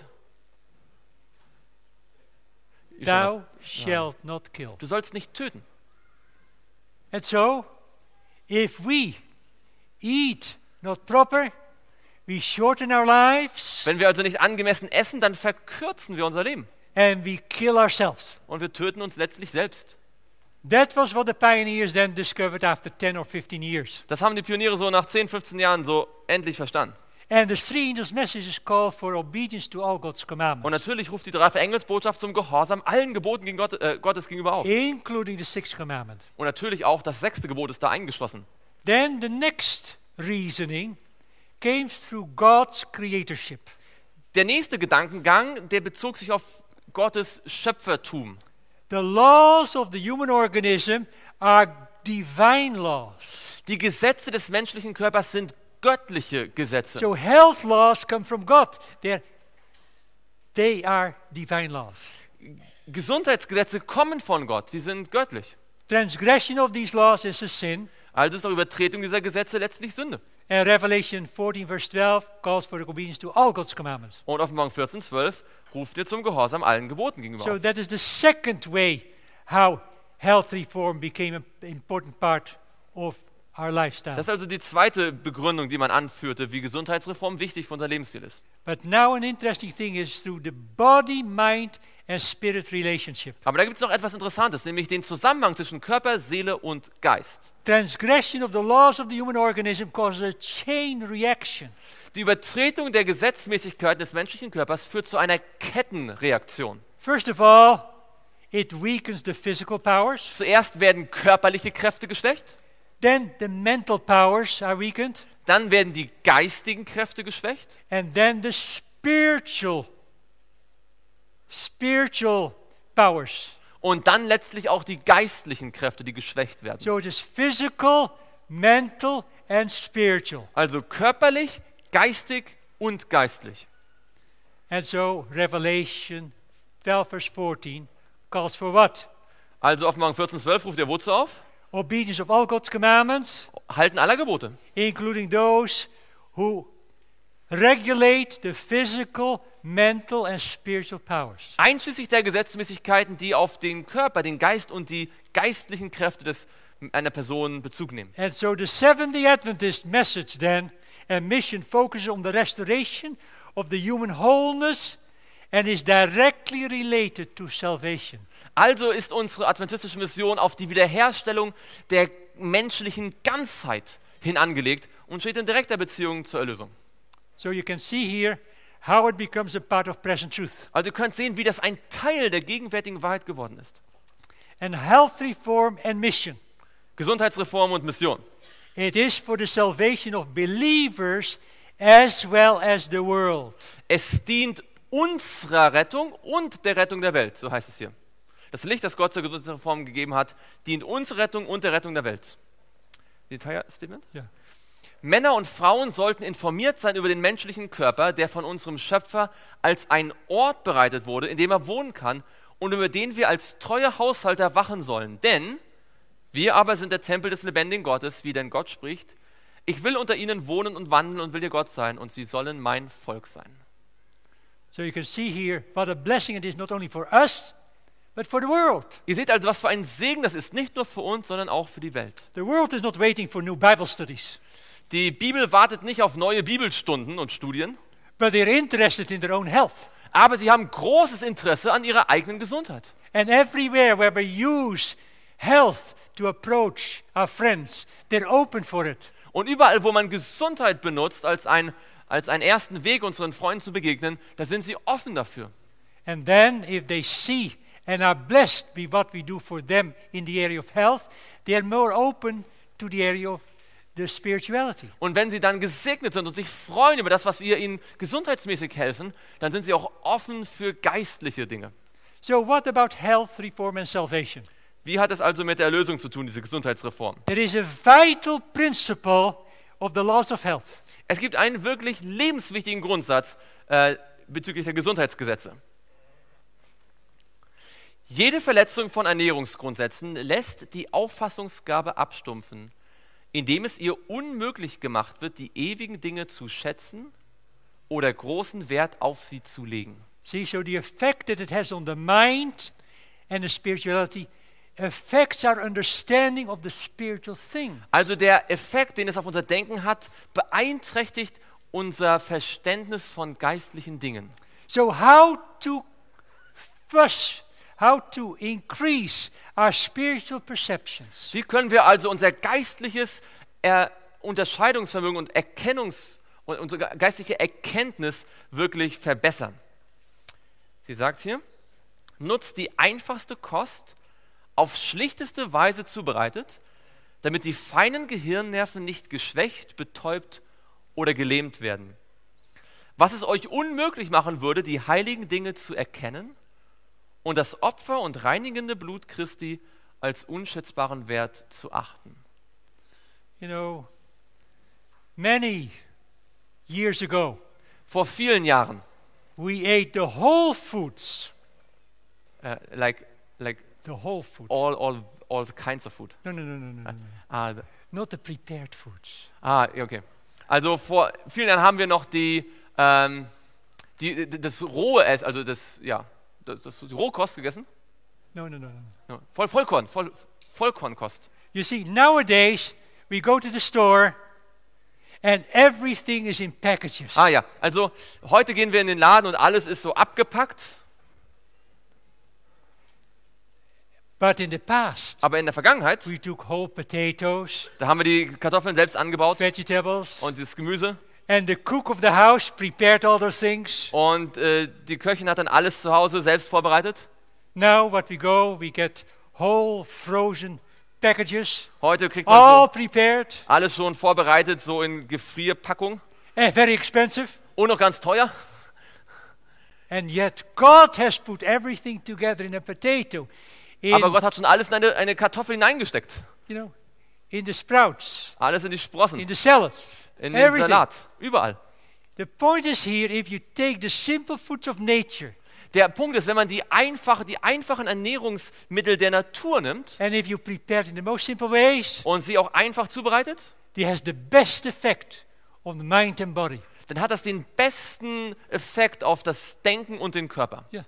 Speaker 1: Thou shalt not kill.
Speaker 2: Du sollst nicht töten.
Speaker 1: And so, if we eat not proper, we shorten our lives
Speaker 2: Wenn wir also nicht angemessen essen, dann verkürzen wir unser Leben.
Speaker 1: and we kill ourselves.
Speaker 2: Und wir töten uns letztlich selbst.
Speaker 1: That was what the pioneers then discovered after 10 or 15 years.
Speaker 2: Das haben die Pioniere so nach 10, 15 Jahren so endlich verstanden.
Speaker 1: And the three angels' messages call for obedience to all God's
Speaker 2: Und
Speaker 1: commandments,
Speaker 2: natürlich ruft die dreifache Engelsbotschaft zum Gehorsam allen Geboten gegen Gottes gegenüber auf.
Speaker 1: including the sixth commandment.
Speaker 2: Und natürlich auch das 6. Gebot ist da eingeschlossen.
Speaker 1: Then the next reasoning came through God's creatorship.
Speaker 2: Der nächste Gedankengang, der bezog sich auf Gottes Schöpfertum.
Speaker 1: The laws of the human organism are divine laws.
Speaker 2: Die Gesetze des menschlichen Körpers sind göttliche Gesetze.
Speaker 1: So health laws come from God. They are divine laws.
Speaker 2: Gesundheitsgesetze kommen von Gott, sie sind göttlich.
Speaker 1: Transgression of these laws is a sin,
Speaker 2: Also ist auch Übertretung dieser Gesetze letztlich Sünde.
Speaker 1: And Revelation 14 verse 12 calls for the obedience to all God's commandments.
Speaker 2: Und Offenbarung 14,12 ruft dir zum Gehorsam allen Geboten gegenüber
Speaker 1: So
Speaker 2: auf.
Speaker 1: that is the second way how health reform became an important part of our lifestyle.
Speaker 2: Das ist also die zweite Begründung, die man anführte, wie Gesundheitsreform wichtig für unser Lebensstil ist.
Speaker 1: But now an interesting thing is through the body, mind and spirit relationship.
Speaker 2: Aber da gibt es noch etwas Interessantes, nämlich den Zusammenhang zwischen Körper, Seele und Geist.
Speaker 1: Transgression of the laws of the human organism causes a chain reaction.
Speaker 2: Die Übertretung der Gesetzmäßigkeiten des menschlichen Körpers führt zu einer Kettenreaktion.
Speaker 1: First of all, it weakens the physical powers.
Speaker 2: Zuerst werden körperliche Kräfte geschwächt,
Speaker 1: Then the mental powers are weakened.
Speaker 2: dann werden die geistigen Kräfte geschwächt
Speaker 1: And then the spiritual powers.
Speaker 2: und dann letztlich auch die geistlichen Kräfte, die geschwächt werden.
Speaker 1: So it is physical, mental and spiritual.
Speaker 2: Also körperlich, geistig und geistlich.
Speaker 1: And so Revelation 12 verse 14 calls for what?
Speaker 2: Also Offenbarung 14,12 ruft er wozu auf?
Speaker 1: Obedience of all God's commandments,
Speaker 2: Halten aller Gebote.
Speaker 1: including those who regulate the physical, mental and spiritual powers.
Speaker 2: Einschließlich der Gesetzmäßigkeiten, die auf den Körper, den Geist und die geistlichen Kräfte einer Person Bezug nehmen.
Speaker 1: And so the Seventh-day Adventist message then and mission focuses on the restoration of the human wholeness and is directly related to salvation.
Speaker 2: Also ist unsere adventistische Mission auf die Wiederherstellung der menschlichen Ganzheit hin angelegt und steht in direkter Beziehung zur Erlösung.
Speaker 1: So you can see here how it becomes a part of present truth.
Speaker 2: Also ihr könnt sehen, wie das ein Teil der gegenwärtigen Wahrheit geworden ist.
Speaker 1: And health reform and mission.
Speaker 2: Gesundheitsreform und Mission.
Speaker 1: It is for the salvation of believers as well as the world.
Speaker 2: Es dient unserer Rettung und der Rettung der Welt, so heißt es hier. Das Licht, das Gott zur Gesundheitsreform gegeben hat, dient unserer Rettung und der Rettung der Welt. Detailstatement?
Speaker 1: Ja.
Speaker 2: Männer und Frauen sollten informiert sein über den menschlichen Körper, der von unserem Schöpfer als ein Ort bereitet wurde, in dem er wohnen kann und über den wir als treue Haushalter wachen sollen. Denn wir aber sind der Tempel des lebendigen Gottes, wie denn Gott spricht. Ich will unter ihnen wohnen und wandeln und will ihr Gott sein und sie sollen mein Volk sein.
Speaker 1: So you can see here what a blessing it is not only for us, but for the world.
Speaker 2: Ihr seht also, was für ein Segen das ist, nicht nur für uns, sondern auch für die Welt.
Speaker 1: The world is not waiting for new Bible studies,
Speaker 2: Die Bibel wartet nicht auf neue Bibelstunden und Studien,
Speaker 1: but they're interested in their own health.
Speaker 2: aber sie haben großes Interesse an ihrer eigenen Gesundheit.
Speaker 1: And everywhere where we use health to approach our friends, they're open for it.
Speaker 2: Und überall, wo man Gesundheit benutzt als einen ersten Weg, unseren Freunden zu begegnen, da sind sie offen dafür.
Speaker 1: And then if they see and are blessed by what we do for them in the area of health, they are more open to the area of the spirituality.
Speaker 2: Und wenn sie dann gesegnet sind und sich freuen über das, was wir ihnen gesundheitsmäßig helfen, dann sind sie auch offen für geistliche Dinge.
Speaker 1: So what about health reform and salvation?
Speaker 2: Wie hat es also mit der Erlösung zu tun, diese Gesundheitsreform?
Speaker 1: There is a vital principle of the laws of health.
Speaker 2: Es gibt einen wirklich lebenswichtigen Grundsatz bezüglich der Gesundheitsgesetze. Jede Verletzung von Ernährungsgrundsätzen lässt die Auffassungsgabe abstumpfen, indem es ihr unmöglich gemacht wird, die ewigen Dinge zu schätzen oder großen Wert auf sie zu legen.
Speaker 1: See, so the effect that it has on the mind and the spirituality affects our understanding of the spiritual thing.
Speaker 2: Also der Effekt, den es auf unser Denken hat, beeinträchtigt unser Verständnis von geistlichen Dingen.
Speaker 1: So how to increase our spiritual perceptions?
Speaker 2: Wie können wir also unser geistliches Unterscheidungsvermögen und unsere geistliche Erkenntnis wirklich verbessern? Sie sagt hier, nutzt die einfachste Kost auf schlichteste Weise zubereitet, damit die feinen Gehirnnerven nicht geschwächt, betäubt oder gelähmt werden. Was es euch unmöglich machen würde, die heiligen Dinge zu erkennen und das Opfer und reinigende Blut Christi als unschätzbaren Wert zu achten.
Speaker 1: You know, many years ago,
Speaker 2: Vor vielen Jahren,
Speaker 1: we ate the whole foods.
Speaker 2: like
Speaker 1: The whole food.
Speaker 2: all kinds of food.
Speaker 1: No.
Speaker 2: Ah,
Speaker 1: Not the prepared foods.
Speaker 2: okay. Also vor vielen Jahren haben wir noch das rohe Essen, also das Rohkost gegessen.
Speaker 1: No.
Speaker 2: Ja, Vollkornkost.
Speaker 1: You see, nowadays we go to the store and everything is in packages.
Speaker 2: Ah ja, also heute gehen wir in den Laden und alles ist so abgepackt.
Speaker 1: But in the past,
Speaker 2: Aber in der Vergangenheit,
Speaker 1: we took whole potatoes,
Speaker 2: da haben wir die Kartoffeln selbst angebaut
Speaker 1: vegetables,
Speaker 2: und das Gemüse.
Speaker 1: and the cook of the house prepared all those things.
Speaker 2: Und die Köchin hat dann alles zu Hause selbst vorbereitet.
Speaker 1: Now what we get whole frozen packages,
Speaker 2: Heute kriegt man
Speaker 1: all
Speaker 2: so
Speaker 1: prepared
Speaker 2: alles schon vorbereitet, so in Gefrierpackung.
Speaker 1: and very expensive.
Speaker 2: Und noch ganz teuer.
Speaker 1: And yet God has put everything together in a potato,
Speaker 2: Aber Gott hat schon alles in eine Kartoffel hineingesteckt.
Speaker 1: in the sprouts,
Speaker 2: Alles in die Sprossen,
Speaker 1: in the salads,
Speaker 2: in den
Speaker 1: everything.
Speaker 2: Salat, überall.
Speaker 1: The point is here, if you take the simple foods of nature,
Speaker 2: Der Punkt ist, wenn man die einfachen Ernährungsmittel der Natur nimmt
Speaker 1: and if you prepare it in the most simple ways,
Speaker 2: und sie auch einfach zubereitet,
Speaker 1: it has the best effect on the mind and body.
Speaker 2: dann hat das den besten Effekt auf das Denken und den Körper.
Speaker 1: Yeah.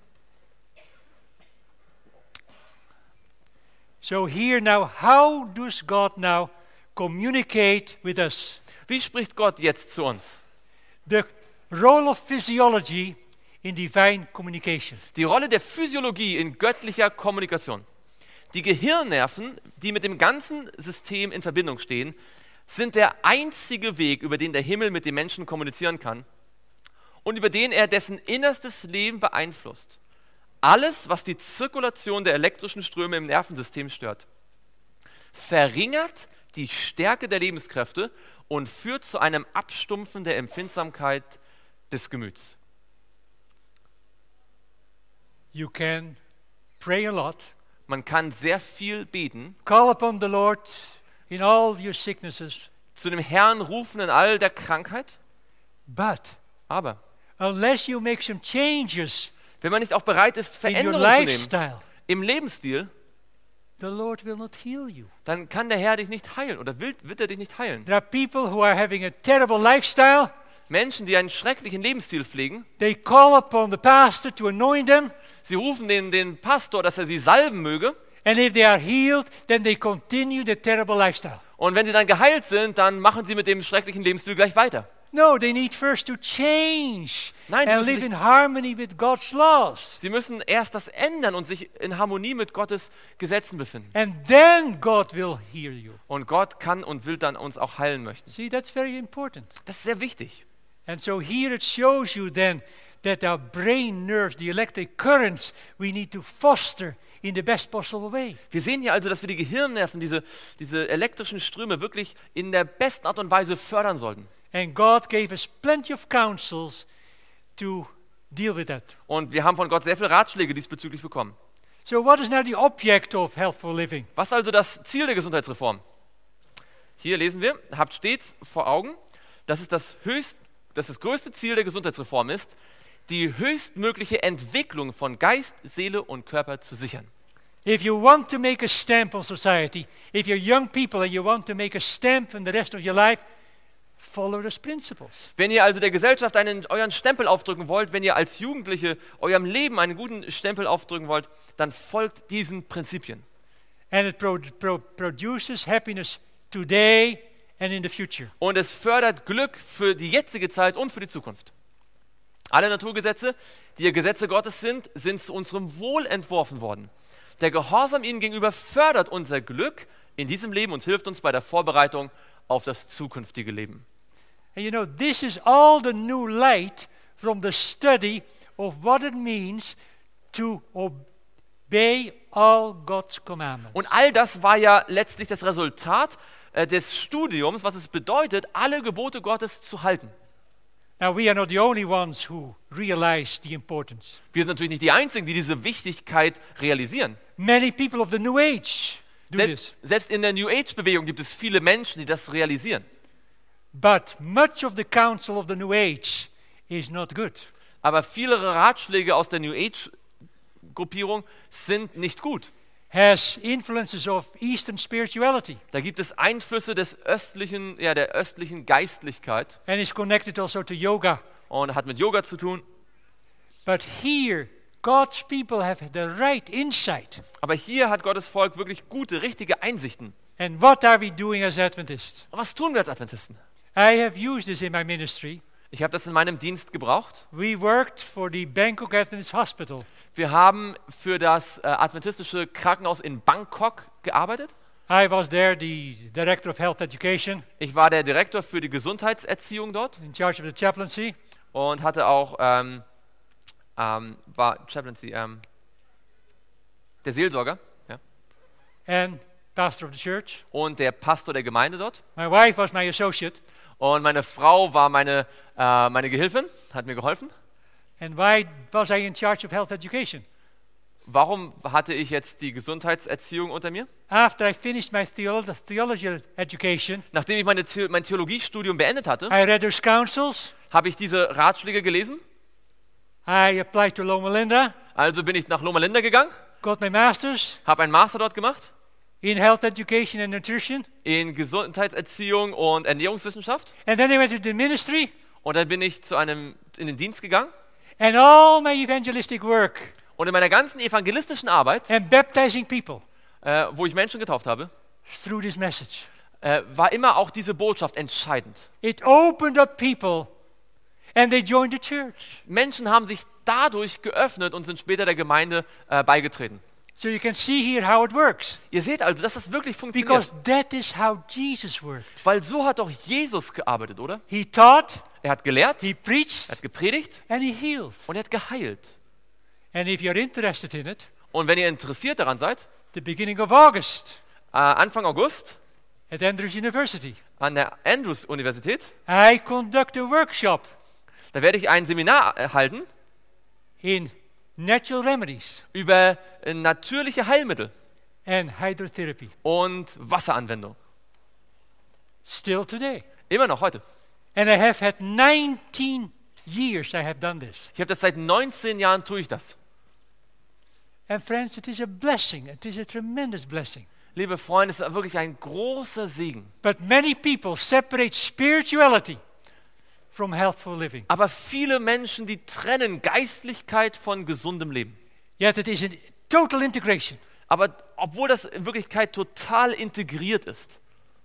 Speaker 1: So here now, how does God now communicate with us?
Speaker 2: Wie spricht Gott jetzt zu uns?
Speaker 1: The role of physiology in divine communication.
Speaker 2: Die Rolle der Physiologie in göttlicher Kommunikation. Die Gehirnnerven, die mit dem ganzen System in Verbindung stehen, sind der einzige Weg, über den der Himmel mit dem Menschen kommunizieren kann und über den er dessen innerstes Leben beeinflusst. Alles, was die Zirkulation der elektrischen Ströme im Nervensystem stört, verringert die Stärke der Lebenskräfte und führt zu einem Abstumpfen der Empfindsamkeit des Gemüts.
Speaker 1: You can pray a lot,
Speaker 2: Man kann sehr viel beten,
Speaker 1: call upon the Lord in all your sicknesses,
Speaker 2: zu dem Herrn rufen in all der Krankheit,
Speaker 1: but
Speaker 2: aber
Speaker 1: unless you make some changes
Speaker 2: wenn man nicht auch bereit ist,
Speaker 1: in your
Speaker 2: Veränderungen zu nehmen
Speaker 1: lifestyle,
Speaker 2: im Lebensstil,
Speaker 1: the Lord will not heal you.
Speaker 2: dann kann der Herr dich nicht heilen oder wird er dich nicht heilen.
Speaker 1: There are people who are having a terrible lifestyle.
Speaker 2: Menschen, die einen schrecklichen Lebensstil pflegen,
Speaker 1: They call upon the pastor to anoint them,
Speaker 2: sie rufen den Pastor, dass er sie salben möge,
Speaker 1: and if they are healed, then they continue the terrible lifestyle.
Speaker 2: und wenn sie dann geheilt sind, dann machen sie mit dem schrecklichen Lebensstil gleich weiter.
Speaker 1: No, they need first to change
Speaker 2: Nein, sie
Speaker 1: and
Speaker 2: müssen
Speaker 1: live
Speaker 2: sich-
Speaker 1: in harmony with God's laws.
Speaker 2: Sie müssen erst das ändern und sich in Harmonie mit Gottes Gesetzen befinden.
Speaker 1: And then God will heal you.
Speaker 2: Und Gott kann und will dann uns auch heilen möchten.
Speaker 1: See, that's very important.
Speaker 2: Das ist sehr wichtig.
Speaker 1: And so here it shows you then that our brain nerves, the electric currents, we need to foster in the best possible way.
Speaker 2: Wir sehen hier also, dass wir die Gehirnnerven, diese elektrischen Ströme wirklich in der besten Art und Weise fördern sollten.
Speaker 1: And God gave us plenty of counsels to deal with that.
Speaker 2: Und wir haben von Gott sehr viele Ratschläge diesbezüglich bekommen.
Speaker 1: So what is now the object of healthful living?
Speaker 2: Was ist also das Ziel der Gesundheitsreform? Hier lesen wir, habt stets vor Augen, dass es das größte Ziel der Gesundheitsreform ist, die höchstmögliche Entwicklung von Geist, Seele und Körper zu sichern.
Speaker 1: If you want to make a stamp on society, if you're young people and you want to make a stamp in the rest of your life, follow those principles.
Speaker 2: Wenn ihr also der Gesellschaft euren Stempel aufdrücken wollt, wenn ihr als Jugendliche eurem Leben einen guten Stempel aufdrücken wollt, dann folgt diesen Prinzipien.
Speaker 1: And it produces happiness today and in the future.
Speaker 2: Und es fördert Glück für die jetzige Zeit und für die Zukunft. Alle Naturgesetze, die ja Gesetze Gottes sind zu unserem Wohl entworfen worden. Der Gehorsam ihnen gegenüber fördert unser Glück in diesem Leben und hilft uns bei der Vorbereitung auf das zukünftige Leben.
Speaker 1: And you know, this is all the new light from the study of what it means to obey all God's commandments.
Speaker 2: Und all das war ja letztlich das Resultat des Studiums, was es bedeutet, alle Gebote Gottes zu halten.
Speaker 1: Now, we are not the only ones who realize the importance.
Speaker 2: Wir sind natürlich nicht die Einzigen, die diese Wichtigkeit realisieren.
Speaker 1: Many people of the New Age do this.
Speaker 2: Selbst in der New Age-Bewegung gibt es viele Menschen, die das realisieren.
Speaker 1: But much of the counsel of the New Age is not good.
Speaker 2: Aber viele Ratschläge aus der New Age-Gruppierung sind nicht gut.
Speaker 1: has influences of Eastern spirituality
Speaker 2: Da gibt es Einflüsse des östlichen, der östlichen Geistlichkeit
Speaker 1: and is connected also to yoga.
Speaker 2: und hat mit Yoga zu tun.
Speaker 1: But here, God's people have the right insight.
Speaker 2: Aber hier hat Gottes Volk wirklich gute, richtige Einsichten.
Speaker 1: And what are we doing as Adventists?
Speaker 2: Und was tun wir als Adventisten?
Speaker 1: I have used this in my ministry.
Speaker 2: Ich habe das in meinem Dienst gebraucht.
Speaker 1: We worked for the Bangkok Adventist Hospital.
Speaker 2: Wir haben für das adventistische Krankenhaus in Bangkok gearbeitet.
Speaker 1: I was there the director of health education,
Speaker 2: Ich war der Direktor für die Gesundheitserziehung dort
Speaker 1: in charge of the chaplaincy,
Speaker 2: und hatte auch war Chaplaincy, der Seelsorger, ja,
Speaker 1: and pastor of the church.
Speaker 2: und der Pastor der Gemeinde dort.
Speaker 1: My wife was my associate.
Speaker 2: Und meine Frau war meine Gehilfin, hat mir geholfen.
Speaker 1: And why was I in charge of health education?
Speaker 2: Warum hatte ich jetzt die Gesundheitserziehung unter mir?
Speaker 1: After I finished my theology education,
Speaker 2: Nachdem ich mein Theologiestudium beendet hatte,
Speaker 1: I read those counsels.
Speaker 2: habe ich diese Ratschläge gelesen.
Speaker 1: I applied to Loma Linda,
Speaker 2: Also bin ich nach Loma Linda gegangen,
Speaker 1: got my master's
Speaker 2: habe einen Master dort gemacht
Speaker 1: in health education and nutrition.
Speaker 2: in Gesundheitserziehung und Ernährungswissenschaft.
Speaker 1: And then I went to the ministry
Speaker 2: Und dann bin ich in den Dienst gegangen.
Speaker 1: and all my evangelistic work
Speaker 2: Und in meiner ganzen evangelistischen Arbeit,
Speaker 1: and baptizing people
Speaker 2: wo ich Menschen getauft habe,
Speaker 1: through this message.
Speaker 2: war immer auch diese Botschaft entscheidend.
Speaker 1: It opened up people and they joined the church.
Speaker 2: Menschen haben sich dadurch geöffnet und sind später der Gemeinde beigetreten.
Speaker 1: So you can see here how it works.
Speaker 2: Ihr seht also, dass das wirklich funktioniert.
Speaker 1: Because that is how Jesus worked.
Speaker 2: Weil so hat doch Jesus gearbeitet, oder?
Speaker 1: He taught,
Speaker 2: Er hat gelehrt,
Speaker 1: he
Speaker 2: er
Speaker 1: preached,
Speaker 2: hat gepredigt
Speaker 1: and he healed.
Speaker 2: und er hat geheilt.
Speaker 1: And if you're interested in it,
Speaker 2: Und wenn ihr interessiert daran seid,
Speaker 1: the beginning of August
Speaker 2: Anfang August
Speaker 1: at Andrews University,
Speaker 2: an der Andrews Universität,
Speaker 1: I conduct a workshop
Speaker 2: da werde ich ein Seminar halten
Speaker 1: in natural remedies
Speaker 2: über natürliche Heilmittel
Speaker 1: and hydrotherapy.
Speaker 2: und Wasseranwendung.
Speaker 1: Still today.
Speaker 2: Immer noch heute.
Speaker 1: And I have had 19 years I have done this.
Speaker 2: Ich habe das seit 19 Jahren tue ich das.
Speaker 1: And friends, it is a blessing. It is a tremendous blessing.
Speaker 2: Liebe Freunde, es ist wirklich ein großer Segen.
Speaker 1: But many people separate spirituality from healthful living.
Speaker 2: Aber viele Menschen, die trennen Geistlichkeit von gesundem Leben.
Speaker 1: Yet it is a total integration.
Speaker 2: Aber obwohl das in Wirklichkeit total integriert ist.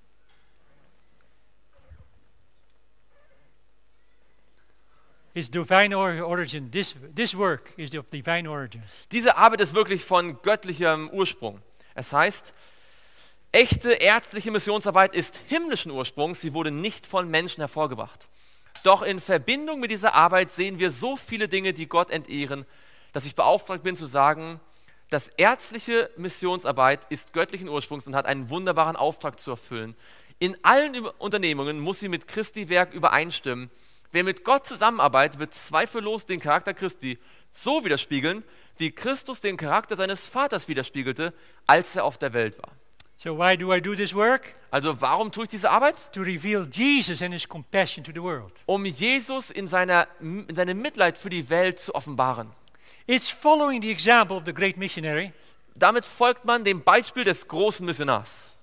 Speaker 1: It's divine origin. This work is of divine origin.
Speaker 2: Diese Arbeit ist wirklich von göttlichem Ursprung. Es heißt, echte ärztliche Missionsarbeit ist himmlischen Ursprungs, sie wurde nicht von Menschen hervorgebracht. Doch in Verbindung mit dieser Arbeit sehen wir so viele Dinge, die Gott entehren, dass ich beauftragt bin zu sagen, dass ärztliche Missionsarbeit ist göttlichen Ursprungs und hat einen wunderbaren Auftrag zu erfüllen. In allen Unternehmungen muss sie mit Christi Werk übereinstimmen. Wer mit Gott zusammenarbeitet, wird zweifellos den Charakter Christi so widerspiegeln, wie Christus den Charakter seines Vaters widerspiegelte, als er auf der Welt war.
Speaker 1: So why do I do this work?
Speaker 2: Also warum tue ich diese Arbeit?
Speaker 1: To reveal Jesus and his compassion to the world.
Speaker 2: Um Jesus in seinem Mitleid für die Welt zu offenbaren.
Speaker 1: It's following the example of the great missionary.
Speaker 2: Damit folgt man dem Beispiel des großen Missionars.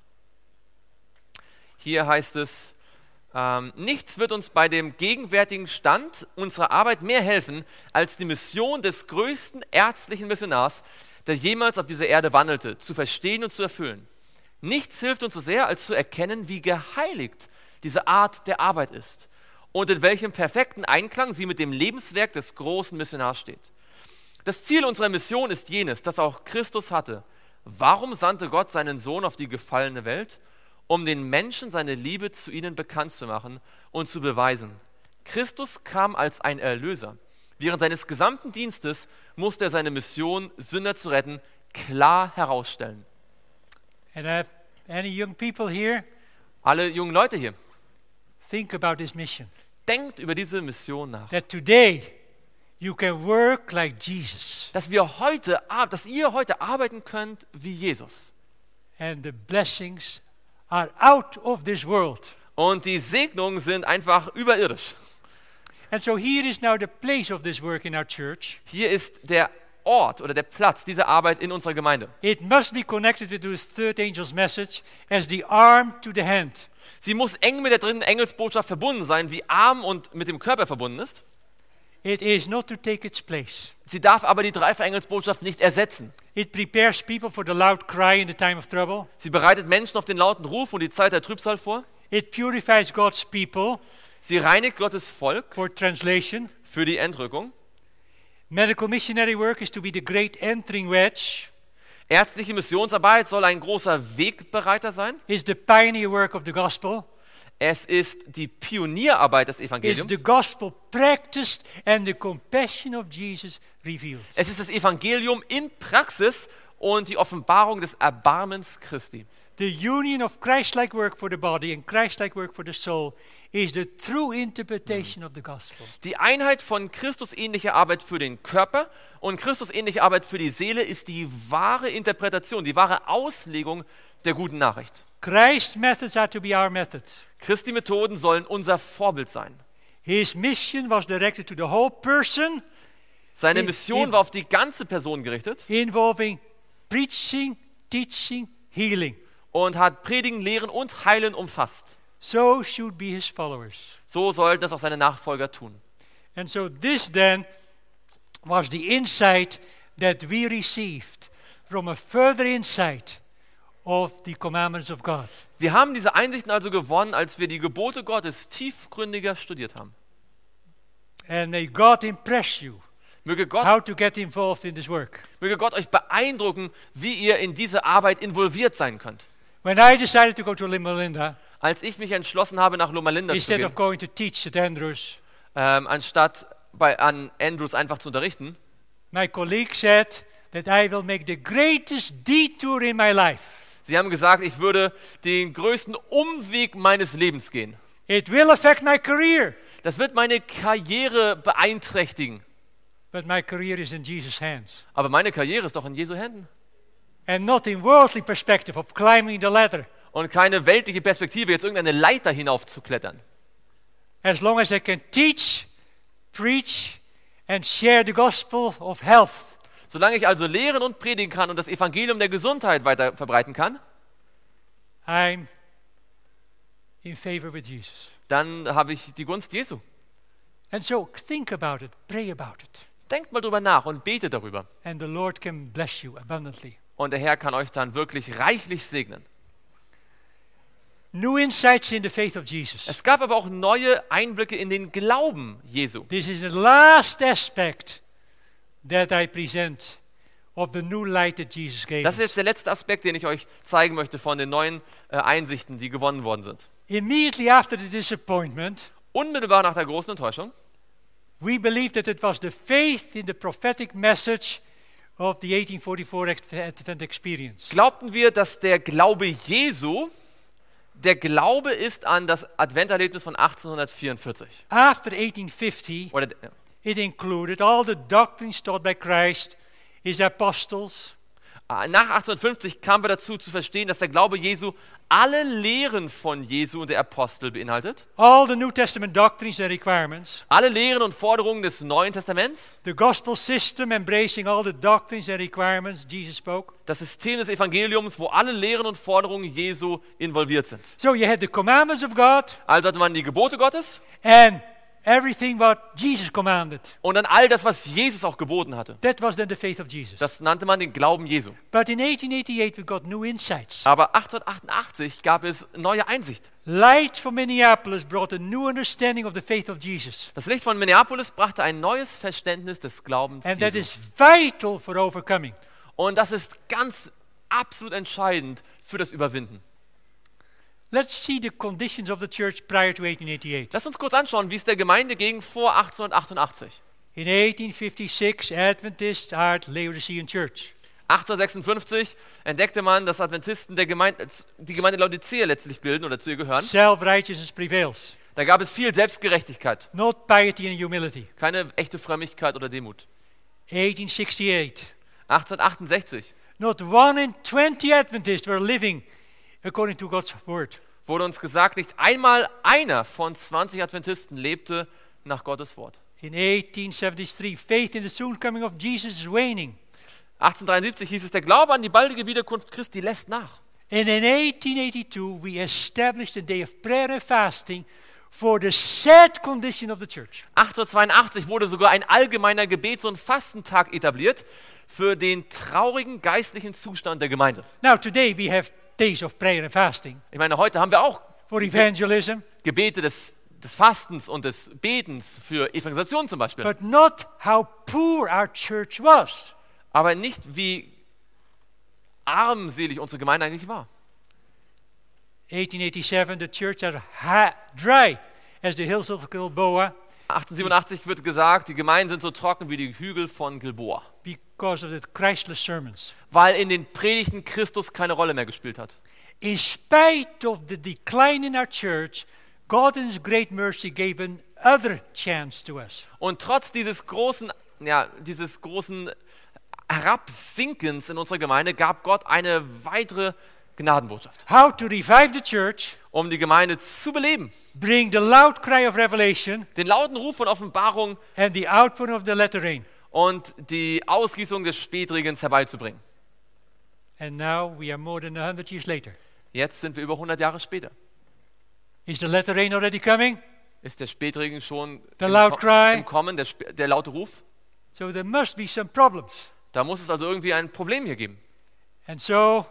Speaker 2: Hier heißt es, nichts wird uns bei dem gegenwärtigen Stand unserer Arbeit mehr helfen, als die Mission des größten ärztlichen Missionars, der jemals auf dieser Erde wandelte, zu verstehen und zu erfüllen. Nichts hilft uns so sehr, als zu erkennen, wie geheiligt diese Art der Arbeit ist und in welchem perfekten Einklang sie mit dem Lebenswerk des großen Missionars steht. Das Ziel unserer Mission ist jenes, das auch Christus hatte. Warum sandte Gott seinen Sohn auf die gefallene Welt? Um den Menschen seine Liebe zu ihnen bekannt zu machen und zu beweisen. Christus kam als ein Erlöser. Während seines gesamten Dienstes musste er seine Mission, Sünder zu retten, klar herausstellen.
Speaker 1: And I have any young people here,
Speaker 2: Alle jungen Leute hier,
Speaker 1: think about this mission.
Speaker 2: denkt über diese Mission nach.
Speaker 1: That today you can work like Jesus.
Speaker 2: Dass ihr heute arbeiten könnt wie Jesus.
Speaker 1: And the blessings are out of this world.
Speaker 2: Und die Segnungen sind einfach überirdisch.
Speaker 1: And so here is now the place of this work in our church.
Speaker 2: Hier ist der Ort oder der Platz dieser Arbeit in unserer Gemeinde.
Speaker 1: It must be connected with the third angel's message as the arm to the hand.
Speaker 2: Sie muss eng mit der dritten Engelsbotschaft verbunden sein, wie Arm und mit dem Körper verbunden ist.
Speaker 1: It is not to take its place.
Speaker 2: Sie darf aber die dreifache Engelsbotschaft nicht ersetzen.
Speaker 1: It prepares people for the loud cry in the time of trouble.
Speaker 2: Sie bereitet Menschen auf den lauten Ruf und die Zeit der Trübsal vor.
Speaker 1: It purifies God's people
Speaker 2: Sie reinigt Gottes Volk
Speaker 1: for translation.
Speaker 2: für die Entrückung.
Speaker 1: Medical missionary work is to be the great entering wedge.
Speaker 2: Ärztliche Missionsarbeit soll ein großer Wegbereiter sein.
Speaker 1: Is the pioneer work of the gospel.
Speaker 2: Es ist die Pionierarbeit des
Speaker 1: Is
Speaker 2: Evangeliums.
Speaker 1: the gospel practiced and the compassion of Jesus revealed.
Speaker 2: Es ist das Evangelium in Praxis und die Offenbarung des Erbarmens Christi.
Speaker 1: The union of Christ-like work for the body and Christ-like work for the soul is the true interpretation of the gospel.
Speaker 2: Die Einheit von Christusähnlicher Arbeit für den Körper und Christusähnliche Arbeit für die Seele ist die wahre Interpretation, die wahre Auslegung der guten Nachricht.
Speaker 1: Christ's methods are to be our methods.
Speaker 2: Christi Methoden sollen unser Vorbild sein.
Speaker 1: His mission was directed to the whole person,
Speaker 2: Seine Mission war auf die ganze Person gerichtet
Speaker 1: involving preaching, teaching, healing.
Speaker 2: und hat Predigen, Lehren und Heilen umfasst.
Speaker 1: So should be his followers.
Speaker 2: So sollten das auch seine Nachfolger tun.
Speaker 1: And so this then was the insight that we received from a further insight of the commandments of God.
Speaker 2: Wir haben diese Einsichten also gewonnen, als wir die Gebote Gottes tiefgründiger studiert haben.
Speaker 1: And may God impress you
Speaker 2: Möge Gott
Speaker 1: how to get involved in this work.
Speaker 2: euch beeindrucken, wie ihr in diese Arbeit involviert sein könnt.
Speaker 1: When I decided to go to Lima Linda,
Speaker 2: Als ich mich entschlossen habe, nach Loma Linda zu
Speaker 1: instead
Speaker 2: gehen,
Speaker 1: of going to teach at Andrews,
Speaker 2: anstatt an Andrews einfach zu unterrichten,
Speaker 1: my colleague said that I will make the greatest detour in my life.
Speaker 2: sie haben gesagt, ich würde den größten Umweg meines Lebens gehen.
Speaker 1: It will affect my career,
Speaker 2: Das wird meine Karriere beeinträchtigen.
Speaker 1: but my career is in Jesus' hands.
Speaker 2: Aber meine Karriere ist doch in Jesu Händen.
Speaker 1: And not in worldly perspective of climbing the ladder.
Speaker 2: Und keine weltliche Perspektive, jetzt irgendeine Leiter hinaufzuklettern.
Speaker 1: As long as I can teach, preach, and share the gospel of health,
Speaker 2: Solange ich also lehren und predigen kann und das Evangelium der Gesundheit weiter verbreiten kann,
Speaker 1: I'm in favor with Jesus.
Speaker 2: dann habe ich die Gunst Jesu.
Speaker 1: And so think about it, pray about it,
Speaker 2: Denkt mal drüber nach und betet darüber.
Speaker 1: and the Lord can bless you abundantly.
Speaker 2: Und der Herr kann euch dann wirklich reichlich segnen.
Speaker 1: New insights in the faith of Jesus.
Speaker 2: Es gab aber auch neue Einblicke in den Glauben Jesu.
Speaker 1: This is the last aspect that I present of the new light that Jesus gave
Speaker 2: Das ist
Speaker 1: us.
Speaker 2: jetzt der letzte Aspekt, den ich euch zeigen möchte von den neuen Einsichten, die gewonnen worden sind.
Speaker 1: Immediately after the disappointment,
Speaker 2: Unmittelbar nach der großen Enttäuschung
Speaker 1: we believed that it was the faith in the prophetic message of the 1844 Advent experience.
Speaker 2: glaubten wir, dass der Glaube Jesu der Glaube ist an das Adventerlebnis von 1844.
Speaker 1: After 1850,
Speaker 2: Oder,
Speaker 1: it included all the doctrines taught by Christ, his apostles,
Speaker 2: nach 1850 kamen wir dazu zu verstehen, dass der Glaube Jesu alle Lehren von Jesu und der Apostel beinhaltet,
Speaker 1: all the New Testament doctrines and requirements,
Speaker 2: alle Lehren und Forderungen des Neuen Testaments,
Speaker 1: the gospel system embracing all the doctrines and requirements Jesus spoke.
Speaker 2: das System des Evangeliums, wo alle Lehren und Forderungen Jesu involviert sind.
Speaker 1: So you had the commandments of God
Speaker 2: Also hatte man die Gebote Gottes
Speaker 1: and everything what Jesus commanded.
Speaker 2: und dann all das, was Jesus auch geboten hatte.
Speaker 1: That was then the faith of Jesus.
Speaker 2: Das nannte man den Glauben Jesu.
Speaker 1: But in 1888 we got new insights.
Speaker 2: Aber 1888 gab es neue Einsicht.
Speaker 1: Light from Minneapolis brought a new understanding of the faith of Jesus.
Speaker 2: Das Licht von Minneapolis brachte ein neues Verständnis des Glaubens
Speaker 1: And that
Speaker 2: Jesu.
Speaker 1: is vital for overcoming.
Speaker 2: Und das ist ganz absolut entscheidend für das Überwinden.
Speaker 1: Let's see the conditions of the church prior to 1888.
Speaker 2: Lass uns kurz anschauen, wie es der Gemeinde ging vor 1888.
Speaker 1: In 1856, Adventists are Laodicean church.
Speaker 2: 1856 entdeckte man, dass Adventisten die Gemeinde Laodicea letztlich bilden oder zu ihr gehören.
Speaker 1: Self-righteousness prevails,
Speaker 2: Da gab es viel Selbstgerechtigkeit,
Speaker 1: not piety and humility.
Speaker 2: keine echte Frömmigkeit oder Demut.
Speaker 1: 1868,
Speaker 2: 1868
Speaker 1: not 1 in 20 Adventists were living according to God's word.
Speaker 2: wurde uns gesagt, nicht einmal einer von 20 Adventisten lebte nach Gottes Wort.
Speaker 1: In 1873, faith in the soon coming of Jesus is waning.
Speaker 2: 1873 hieß es, der Glaube an die baldige Wiederkunft Christi lässt nach.
Speaker 1: And in 1882, we established a day of prayer and fasting for the sad condition of the church.
Speaker 2: 1882 wurde sogar ein allgemeiner Gebets- und Fastentag etabliert für den traurigen geistlichen Zustand der Gemeinde.
Speaker 1: Now today we have days of prayer and fasting
Speaker 2: Ich meine, heute haben wir auch
Speaker 1: for evangelism,
Speaker 2: Gebete des Fastens und des Betens für Evangelisation zum Beispiel.
Speaker 1: but not how poor our church was.
Speaker 2: Aber nicht, wie armselig unsere Gemeinde eigentlich war.
Speaker 1: 1887, the church are dry as the hills of Gilboa
Speaker 2: 1887 wird gesagt, die Gemeinden sind so trocken wie die Hügel von Gilboa,
Speaker 1: because of the Christless sermons.
Speaker 2: weil in den Predigten Christus keine Rolle mehr gespielt hat.
Speaker 1: In spite of the decline in our church, God in His great mercy gave another chance to us.
Speaker 2: Und trotz dieses großen Herabsinkens in unserer Gemeinde gab Gott eine weitere Gnadenbotschaft,
Speaker 1: How to revive the church,
Speaker 2: um die Gemeinde zu beleben,
Speaker 1: bring the loud cry of revelation
Speaker 2: den lauten Ruf von Offenbarung
Speaker 1: and the outpouring of the latter rain.
Speaker 2: und die Ausgießung des Spätregens herbeizubringen.
Speaker 1: And now we are more than 100 years later.
Speaker 2: Jetzt sind wir über 100 Jahre später.
Speaker 1: Is the latter rain already coming?
Speaker 2: Ist der Spätregen schon
Speaker 1: The loud cry.
Speaker 2: im Kommen, der laute Ruf?
Speaker 1: So there must be some problems.
Speaker 2: Da muss es also irgendwie ein Problem hier geben.
Speaker 1: And so,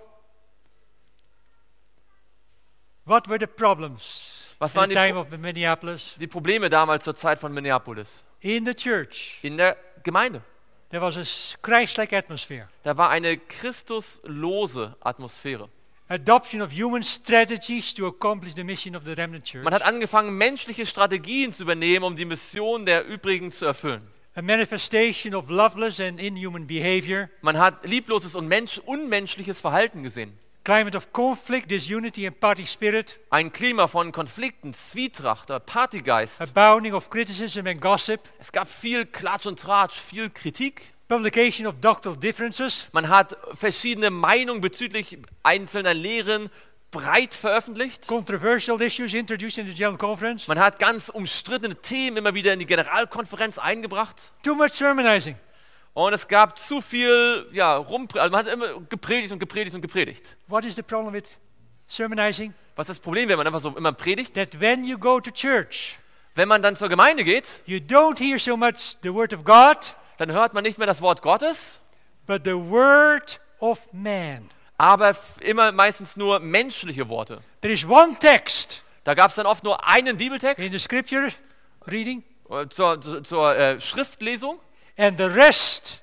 Speaker 1: what were the problems
Speaker 2: Was
Speaker 1: at
Speaker 2: waren
Speaker 1: the time of Minneapolis?
Speaker 2: die Probleme damals zur Zeit von Minneapolis?
Speaker 1: In the church,
Speaker 2: In der Gemeinde.
Speaker 1: there was a Christ-like atmosphere.
Speaker 2: Da war eine christuslose Atmosphäre.
Speaker 1: Adoption of human strategies to accomplish the mission of the remnant church.
Speaker 2: Man hat angefangen, menschliche Strategien zu übernehmen, um die Mission der übrigen zu erfüllen.
Speaker 1: A manifestation of loveless and inhuman behavior.
Speaker 2: Man hat liebloses und unmenschliches Verhalten gesehen.
Speaker 1: Climate of conflict, disunity and party spirit.
Speaker 2: Ein Klima von Konflikten, Zwietracht, Partygeist.
Speaker 1: Abounding of criticism and gossip.
Speaker 2: Es gab viel Klatsch und Tratsch, viel Kritik.
Speaker 1: Publication of doctrinal differences.
Speaker 2: Man hat verschiedene Meinungen bezüglich einzelner Lehren breit veröffentlicht.
Speaker 1: Controversial issues introduced in the General Conference.
Speaker 2: Man hat ganz umstrittene Themen immer wieder in die Generalkonferenz eingebracht.
Speaker 1: Too much sermonizing.
Speaker 2: Und es gab zu viel, also man hat immer gepredigt und gepredigt und gepredigt.
Speaker 1: What is the problem with sermonizing?
Speaker 2: Was ist das Problem, wenn man einfach so immer predigt?
Speaker 1: That when you go to church,
Speaker 2: Wenn man dann zur Gemeinde geht,
Speaker 1: you don't hear so much the word of God,
Speaker 2: dann hört man nicht mehr das Wort Gottes,
Speaker 1: but the word of man.
Speaker 2: aber immer meistens nur menschliche Worte.
Speaker 1: There is one text
Speaker 2: Da gab es dann oft nur einen Bibeltext
Speaker 1: in the scripture reading,
Speaker 2: zur Schriftlesung
Speaker 1: and the rest,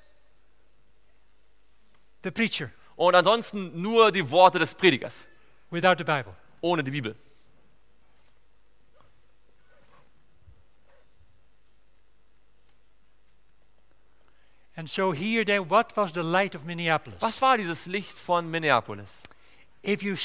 Speaker 1: the preacher,
Speaker 2: und ansonsten nur die Worte des Predigers,
Speaker 1: without the Bible.
Speaker 2: ohne die Bibel.
Speaker 1: And so here then, what was the light of Minneapolis?
Speaker 2: Was war dieses Licht von Minneapolis?
Speaker 1: If you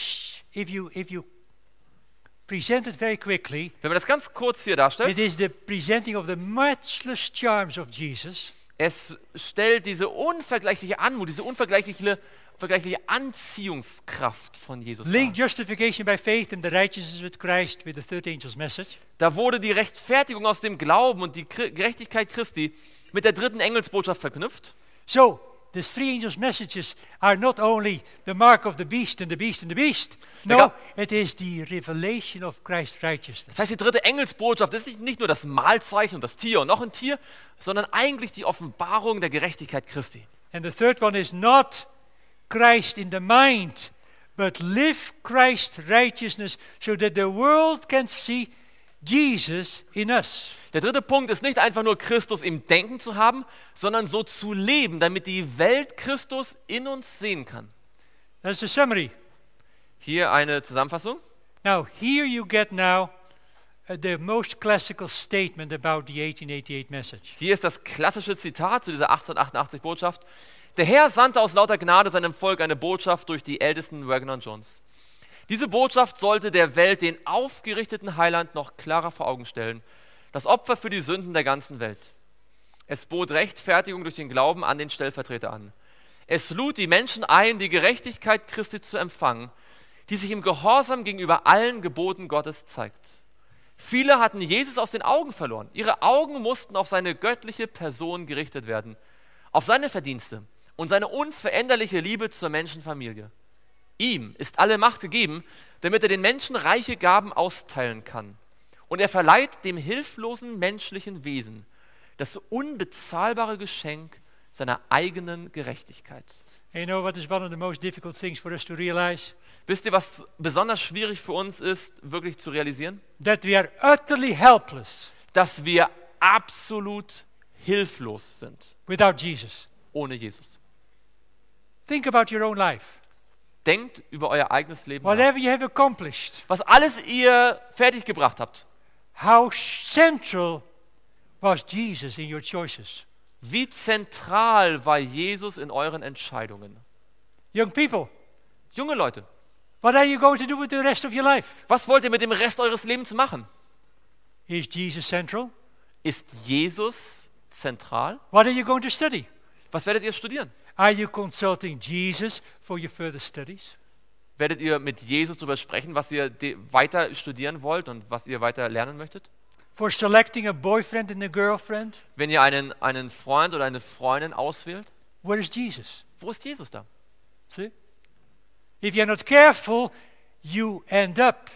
Speaker 1: present it very quickly,
Speaker 2: Wenn man das ganz kurz hier darstellt,
Speaker 1: it is the presenting of the matchless charms of Jesus,
Speaker 2: es stellt diese unvergleichliche Anmut, diese unvergleichliche Anziehungskraft von Jesus
Speaker 1: linked
Speaker 2: dar.
Speaker 1: justification by faith and the righteousness with Christ with the third angel's message.
Speaker 2: Da wurde die Rechtfertigung aus dem Glauben und die Gerechtigkeit Christi mit der dritten Engelsbotschaft verknüpft.
Speaker 1: So, the three angels' messages are not only the mark of the beast and the beast and the beast. No, it is the revelation of Christ's righteousness.
Speaker 2: Das heißt, die dritte Engelsbotschaft ist nicht nur das Mahlzeichen und das Tier und noch ein Tier, sondern eigentlich die Offenbarung der Gerechtigkeit Christi.
Speaker 1: And the third one is not Christ in the mind, but live Christ's righteousness so that the world can see Jesus in us.
Speaker 2: Der dritte Punkt ist nicht einfach nur Christus im Denken zu haben, sondern so zu leben, damit die Welt Christus in uns sehen kann.
Speaker 1: That's the summary.
Speaker 2: Hier eine Zusammenfassung.
Speaker 1: Now, here you get now the most classical statement about the 1888 message.
Speaker 2: Hier ist das klassische Zitat zu dieser 1888 Botschaft. Der Herr sandte aus lauter Gnade seinem Volk eine Botschaft durch die Ältesten Wagner und Jones. Diese Botschaft sollte der Welt den aufgerichteten Heiland noch klarer vor Augen stellen. Das Opfer für die Sünden der ganzen Welt. Es bot Rechtfertigung durch den Glauben an den Stellvertreter an. Es lud die Menschen ein, die Gerechtigkeit Christi zu empfangen, die sich im Gehorsam gegenüber allen Geboten Gottes zeigt. Viele hatten Jesus aus den Augen verloren. Ihre Augen mussten auf seine göttliche Person gerichtet werden, auf seine Verdienste und seine unveränderliche Liebe zur Menschenfamilie. Ihm ist alle Macht gegeben, damit er den Menschen reiche Gaben austeilen kann. Und er verleiht dem hilflosen menschlichen Wesen das unbezahlbare Geschenk seiner eigenen Gerechtigkeit.
Speaker 1: And you know what is one of the most difficult things for us to realize?
Speaker 2: Wisst ihr, was besonders schwierig für uns ist, wirklich zu realisieren?
Speaker 1: That we are utterly helpless
Speaker 2: Dass wir absolut hilflos sind
Speaker 1: without Jesus.
Speaker 2: ohne Jesus.
Speaker 1: Think about your own life.
Speaker 2: Denkt über euer eigenes Leben nach.
Speaker 1: Whatever you have accomplished,
Speaker 2: Was alles ihr fertiggebracht habt.
Speaker 1: how central was Jesus in your choices?
Speaker 2: Wie zentral war Jesus in euren Entscheidungen?
Speaker 1: Young people,
Speaker 2: Junge Leute,
Speaker 1: what are you going to do with the rest of your life?
Speaker 2: was wollt ihr mit dem Rest eures Lebens machen?
Speaker 1: Is Jesus central?
Speaker 2: Ist Jesus zentral?
Speaker 1: What are you going to study?
Speaker 2: Was werdet ihr studieren?
Speaker 1: Are you consulting Jesus for your further studies?
Speaker 2: Werdet ihr mit Jesus darüber sprechen, was ihr weiter studieren wollt und was ihr weiter lernen möchtet?
Speaker 1: For selecting a boyfriend and a girlfriend?
Speaker 2: Wenn ihr einen Freund oder eine Freundin auswählt,
Speaker 1: Where is Jesus?
Speaker 2: wo ist Jesus da?
Speaker 1: See? If you're not careful, you end up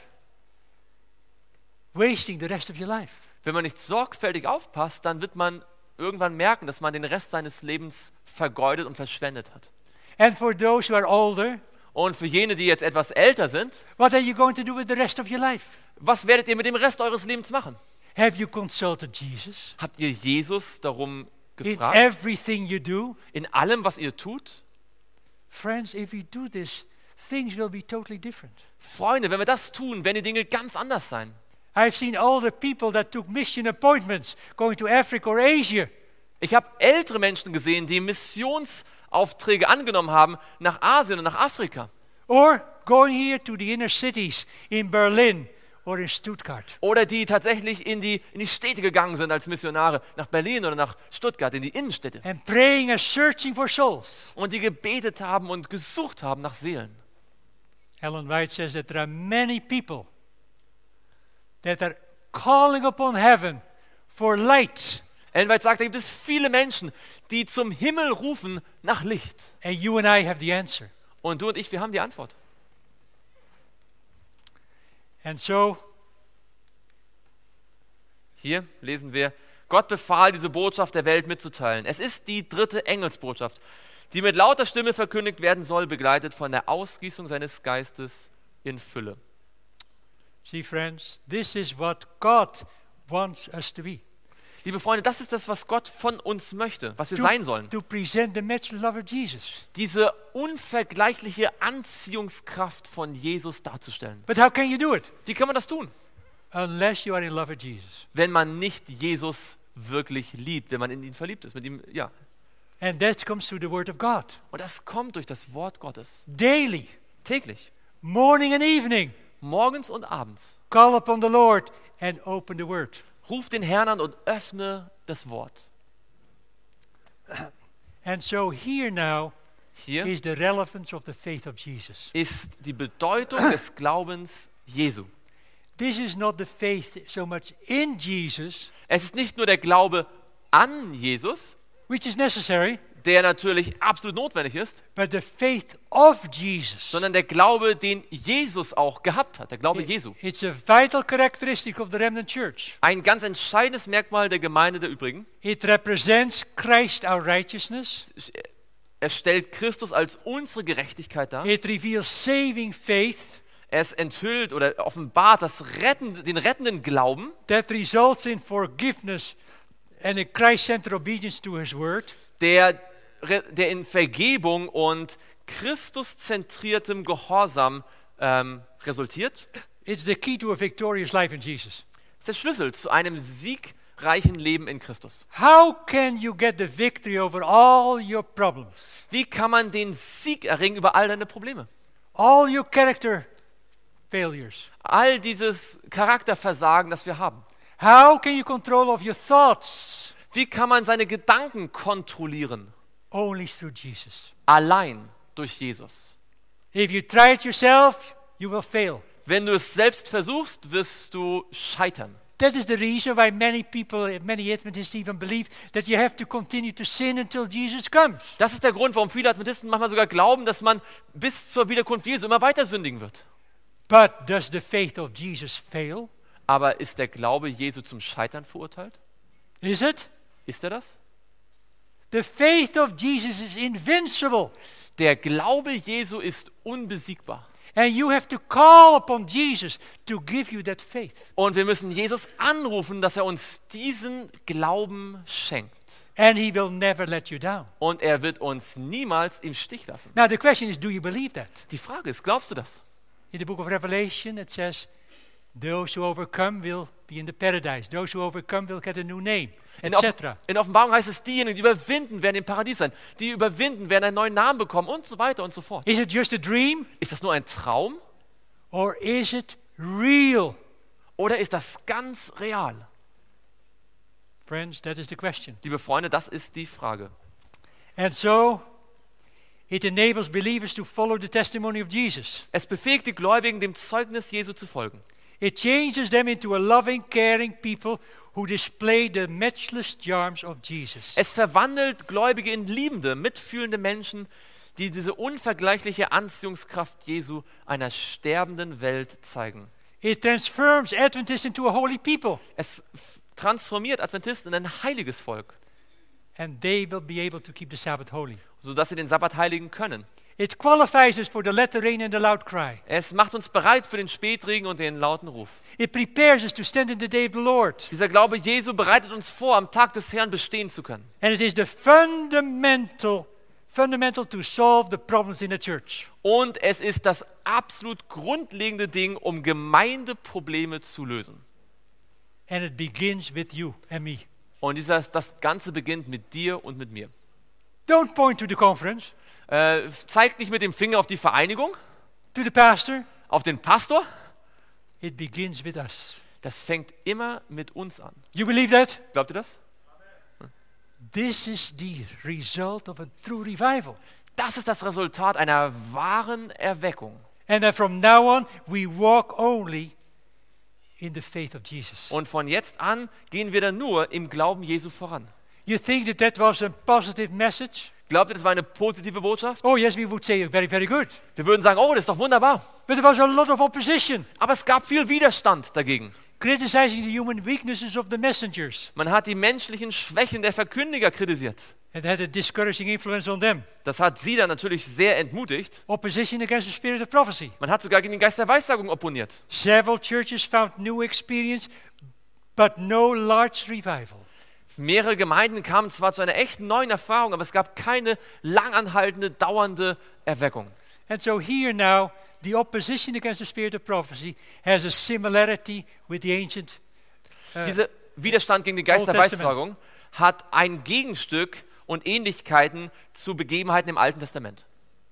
Speaker 1: wasting the rest of your life.
Speaker 2: Wenn man nicht sorgfältig aufpasst, dann wird man irgendwann merken, dass man den Rest seines Lebens vergeudet und verschwendet hat.
Speaker 1: And for those who are older,
Speaker 2: Und für jene, die jetzt etwas älter sind,
Speaker 1: what are you going to do with the rest of your life?
Speaker 2: was werdet ihr mit dem Rest eures Lebens machen?
Speaker 1: Have you consulted Jesus
Speaker 2: Habt ihr Jesus darum
Speaker 1: in
Speaker 2: gefragt?
Speaker 1: everything you do?
Speaker 2: In allem, was ihr tut?
Speaker 1: Friends, if we do this, things will be totally different.
Speaker 2: Freunde, wenn wir das tun, werden die Dinge ganz anders sein.
Speaker 1: I've seen older people that took mission appointments going to Africa or Asia.
Speaker 2: Ich habe ältere Menschen gesehen, die Missionsaufträge angenommen haben nach Asien und nach Afrika.
Speaker 1: Or going here to the inner cities in Berlin or in Stuttgart.
Speaker 2: Oder die tatsächlich in die Städte gegangen sind als Missionare, nach Berlin oder nach Stuttgart, in die Innenstädte.
Speaker 1: And praying and searching for souls.
Speaker 2: Und die gebetet haben und gesucht haben nach Seelen.
Speaker 1: Ellen White says that there are many people that are calling upon heaven for light.
Speaker 2: Ellen White sagt, da gibt es viele Menschen, die zum Himmel rufen nach Licht.
Speaker 1: And you and I have the answer.
Speaker 2: Und du und ich, wir haben die Antwort.
Speaker 1: And so,
Speaker 2: Hier lesen wir, Gott befahl, diese Botschaft der Welt mitzuteilen. Es ist die dritte Engelsbotschaft, die mit lauter Stimme verkündigt werden soll, begleitet von der Ausgießung seines Geistes in Fülle.
Speaker 1: see friends, this is what God wants us to be.
Speaker 2: Liebe Freunde, das ist das, was Gott von uns möchte, was wir sein sollen.
Speaker 1: To present the matchless love of Jesus.
Speaker 2: Diese unvergleichliche Anziehungskraft von Jesus darzustellen.
Speaker 1: But how can you do it?
Speaker 2: Wie kann man das tun?
Speaker 1: Unless you are in love with Jesus.
Speaker 2: Wenn man nicht Jesus wirklich liebt, wenn man in ihn verliebt ist, mit ihm, ja.
Speaker 1: And that comes through the word of God.
Speaker 2: Und das kommt durch das Wort Gottes.
Speaker 1: Daily,
Speaker 2: Täglich,
Speaker 1: morning and evening,
Speaker 2: morgens und abends.
Speaker 1: call upon the Lord and open the word.
Speaker 2: Ruf den Herrn an und öffne das Wort.
Speaker 1: And so here now
Speaker 2: Hier
Speaker 1: is the relevance of the faith of Jesus.
Speaker 2: ist die Bedeutung des Glaubens Jesu.
Speaker 1: This is not the faith so much in Jesus,
Speaker 2: Es ist nicht nur der Glaube an Jesus,
Speaker 1: which is necessary,
Speaker 2: der natürlich absolut notwendig ist,
Speaker 1: but the faith of Jesus.
Speaker 2: sondern der Glaube, den Jesus auch gehabt hat, der Glaube Jesu.
Speaker 1: It's a vital characteristic of the remnant church.
Speaker 2: Ein ganz entscheidendes Merkmal der Gemeinde der Übrigen.
Speaker 1: It represents Christ, our righteousness.
Speaker 2: Er stellt Christus als unsere Gerechtigkeit dar.
Speaker 1: It reveals saving faith
Speaker 2: Es enthüllt oder offenbart den rettenden Glauben,
Speaker 1: that results in forgiveness and a Christ-centered obedience to his word.
Speaker 2: der in Vergebung und Christuszentriertem Gehorsam resultiert.
Speaker 1: It's the key to a victorious life in Jesus.
Speaker 2: Das ist der Schlüssel zu einem siegreichen Leben in Christus.
Speaker 1: How can you get the victory over all your problems?
Speaker 2: Wie kann man den Sieg erringen über all deine Probleme?
Speaker 1: All your character failures?
Speaker 2: All dieses Charakterversagen, das wir haben.
Speaker 1: How can you control of your thoughts?
Speaker 2: Wie kann man seine Gedanken kontrollieren?
Speaker 1: Only through Jesus.
Speaker 2: Allein durch Jesus.
Speaker 1: If you try it yourself, you will fail.
Speaker 2: Wenn du es selbst versuchst, wirst du scheitern.
Speaker 1: That is the reason why many people, many Adventists even believe that you have to continue to sin until Jesus comes.
Speaker 2: Das ist der Grund, warum viele Adventisten manchmal sogar glauben, dass man bis zur Wiederkunft Jesu immer weiter sündigen wird.
Speaker 1: But does the faith of Jesus fail?
Speaker 2: Aber ist der Glaube Jesu zum Scheitern verurteilt?
Speaker 1: Is it?
Speaker 2: Ist er das?
Speaker 1: The faith of Jesus is invincible.
Speaker 2: Der Glaube Jesu ist unbesiegbar.
Speaker 1: And you have to call upon Jesus to give you that faith.
Speaker 2: Und wir müssen Jesus anrufen, dass er uns diesen Glauben schenkt.
Speaker 1: And he will never let you down.
Speaker 2: Und er wird uns niemals im Stich lassen.
Speaker 1: Now the question is, do you believe that?
Speaker 2: Die Frage ist, glaubst du das?
Speaker 1: In the book of Revelation it says, those who overcome will be in the paradise. Those who overcome will get a new name, etc.
Speaker 2: In Offenbarung heißt es, diejenigen, die überwinden, werden im Paradies sein. Die überwinden, werden einen neuen Namen bekommen und so weiter und so fort.
Speaker 1: Is it just a dream?
Speaker 2: Ist das nur ein Traum
Speaker 1: Or is it real?
Speaker 2: oder ist das ganz real?
Speaker 1: Friends, that is the question.
Speaker 2: Liebe Freunde, das ist die Frage.
Speaker 1: And so, it enables believers to follow the testimony of Jesus.
Speaker 2: Es befähigt die Gläubigen, dem Zeugnis Jesu zu folgen.
Speaker 1: It changes them into a loving, caring people who display the matchless charms of Jesus.
Speaker 2: Es verwandelt Gläubige in liebende, mitfühlende Menschen, die diese unvergleichliche Anziehungskraft Jesu einer sterbenden Welt zeigen.
Speaker 1: It transforms Adventists into a holy people,
Speaker 2: Es transformiert Adventisten in ein heiliges Volk,
Speaker 1: and they will be able to keep the Sabbath holy.
Speaker 2: sodass sie den Sabbat heiligen können.
Speaker 1: It qualifies us for the latter rain and the loud cry.
Speaker 2: Es macht uns bereit für den Spätregen und den lauten Ruf.
Speaker 1: It prepares us to stand in the day of the Lord.
Speaker 2: Dieser Glaube Jesu bereitet uns vor, am Tag des Herrn bestehen zu können.
Speaker 1: And it is the fundamental to solve the problems in the church.
Speaker 2: Und es ist das absolut grundlegende Ding, um Gemeindeprobleme zu lösen.
Speaker 1: And it begins with you and me.
Speaker 2: Und das Ganze beginnt mit dir und mit mir.
Speaker 1: Don't point to the conference,
Speaker 2: Zeigt nicht mit dem Finger auf die Vereinigung,
Speaker 1: to the pastor.
Speaker 2: auf den Pastor.
Speaker 1: It begins with us.
Speaker 2: Das fängt immer mit uns an.
Speaker 1: You believe that?
Speaker 2: Glaubt ihr das?
Speaker 1: This is the result of a true revival.
Speaker 2: Das ist das Resultat einer wahren Erweckung.
Speaker 1: And then from now on, we walk only in the faith of Jesus.
Speaker 2: Und von jetzt an gehen wir dann nur im Glauben Jesu voran.
Speaker 1: You think that that was a positive message?
Speaker 2: Glaubt ihr, das war eine positive Botschaft?
Speaker 1: Oh yes, we would say very, very good.
Speaker 2: Wir würden sagen, oh, das ist doch wunderbar.
Speaker 1: But there was a lot of opposition,
Speaker 2: Aber es gab viel Widerstand dagegen.
Speaker 1: criticizing the human weaknesses of the messengers.
Speaker 2: Man hat die menschlichen Schwächen der Verkündiger kritisiert.
Speaker 1: It had a discouraging influence on them.
Speaker 2: Das hat sie dann natürlich sehr entmutigt.
Speaker 1: Opposition against the spirit of prophecy.
Speaker 2: Man hat sogar gegen den Geist der Weissagung opponiert.
Speaker 1: Several churches found new experience, but no large revival.
Speaker 2: Mehrere Gemeinden kamen zwar zu einer echten neuen Erfahrung, aber es gab keine langanhaltende, dauernde Erweckung.
Speaker 1: And so here now, the opposition against the spirit of prophecy has a similarity with the ancient.
Speaker 2: Dieser Widerstand gegen den Geist
Speaker 1: Old
Speaker 2: der
Speaker 1: Testament.
Speaker 2: Weissagung hat ein Gegenstück und Ähnlichkeiten zu Begebenheiten im Alten Testament.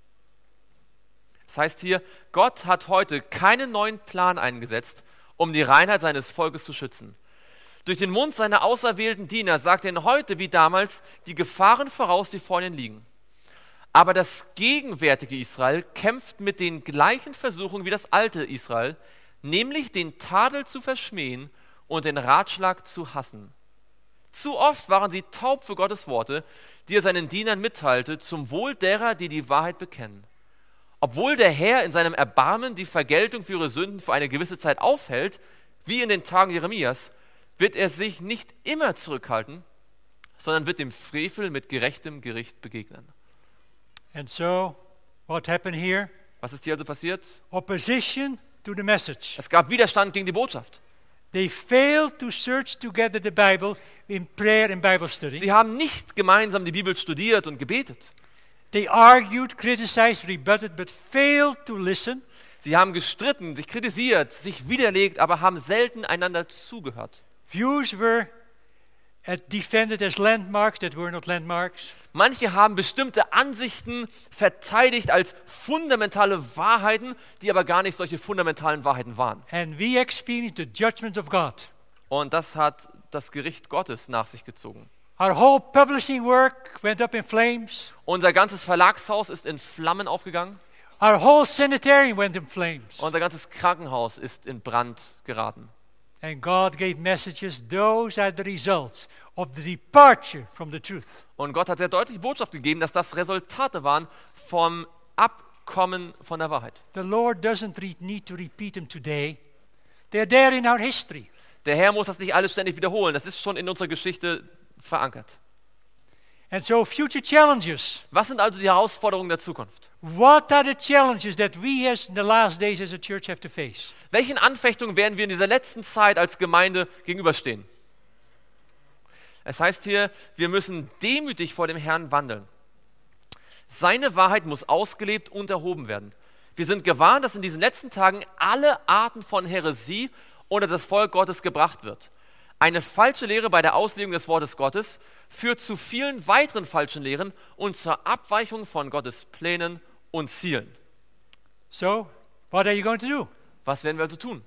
Speaker 2: Das heißt hier, Gott hat heute keinen neuen Plan eingesetzt, um die Reinheit seines Volkes zu schützen. Durch den Mund seiner auserwählten Diener sagt er ihnen heute wie damals die Gefahren voraus, die vor ihnen liegen. Aber das gegenwärtige Israel kämpft mit den gleichen Versuchungen wie das alte Israel, nämlich den Tadel zu verschmähen und den Ratschlag zu hassen. Zu oft waren sie taub für Gottes Worte, die er seinen Dienern mitteilte, zum Wohl derer, die die Wahrheit bekennen. Obwohl der Herr in seinem Erbarmen die Vergeltung für ihre Sünden für eine gewisse Zeit aufhält, wie in den Tagen Jeremias, wird er sich nicht immer zurückhalten, sondern wird dem Frevel mit gerechtem Gericht begegnen.
Speaker 1: And so, what happened here?
Speaker 2: Was ist hier also passiert?
Speaker 1: Opposition to the message.
Speaker 2: Es gab Widerstand gegen die Botschaft.
Speaker 1: They failed to search together the Bible in prayer and Bible study.
Speaker 2: Sie haben nicht gemeinsam die Bibel studiert und gebetet.
Speaker 1: They argued, criticized, rebutted, but failed to listen.
Speaker 2: Sie haben gestritten, sich kritisiert, sich widerlegt, aber haben selten einander zugehört.
Speaker 1: Views were defended as landmarks that were not landmarks.
Speaker 2: Manche haben bestimmte Ansichten verteidigt als fundamentale Wahrheiten, die aber gar nicht solche fundamentalen Wahrheiten waren.
Speaker 1: And we experienced the judgment of God.
Speaker 2: Und das hat das Gericht Gottes nach sich gezogen.
Speaker 1: Our whole publishing work went up in flames.
Speaker 2: Unser ganzes Verlagshaus ist in Flammen aufgegangen.
Speaker 1: Our whole sanitarium went in flames.
Speaker 2: Unser ganzes Krankenhaus ist in Brand geraten.
Speaker 1: And God gave messages. Those are the results of the departure from the truth.
Speaker 2: Und Gott hat sehr deutlich Botschaft gegeben, dass das Resultate waren vom Abkommen von der Wahrheit.
Speaker 1: The Lord doesn't need to repeat them today. They're there in our history.
Speaker 2: Der Herr muss das nicht alles ständig wiederholen. Das ist schon in unserer Geschichte verankert.
Speaker 1: And so future challenges.
Speaker 2: Was sind also die Herausforderungen der Zukunft?
Speaker 1: What are the challenges that we as in the last days as a church have to face?
Speaker 2: Welchen Anfechtungen werden wir in dieser letzten Zeit als Gemeinde gegenüberstehen? Es heißt hier, wir müssen demütig vor dem Herrn wandeln. Seine Wahrheit muss ausgelebt und erhoben werden. Wir sind gewarnt, dass in diesen letzten Tagen alle Arten von Häresie unter das Volk Gottes gebracht wird. Eine falsche Lehre bei der Auslegung des Wortes Gottes führt zu vielen weiteren falschen Lehren und zur Abweichung von Gottes Plänen und Zielen.
Speaker 1: So, what are you going to do?
Speaker 2: Was werden wir also tun?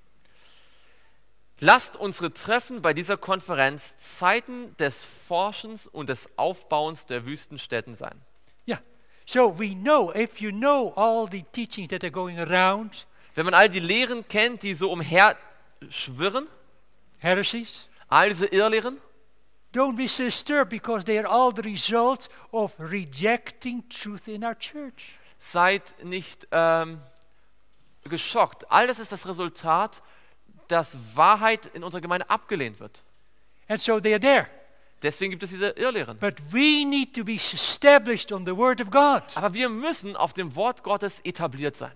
Speaker 2: Lasst unsere Treffen bei dieser Konferenz Zeiten des Forschens und des Aufbauens der Wüstenstädten sein.
Speaker 1: Yeah. So we know, if you know all the teachings that are going around,
Speaker 2: Wenn man all die Lehren kennt, die so umherschwirren,
Speaker 1: heresies,
Speaker 2: all diese Irrlehren,
Speaker 1: don't be so disturbed because they are all the result of rejecting truth in our church.
Speaker 2: seid nicht geschockt. All das ist das Resultat, dass Wahrheit in unserer Gemeinde abgelehnt wird.
Speaker 1: And so they are there.
Speaker 2: Deswegen gibt es diese Irrlehren.
Speaker 1: But we need to be established on the Word of God.
Speaker 2: Aber wir müssen auf dem Wort Gottes etabliert sein.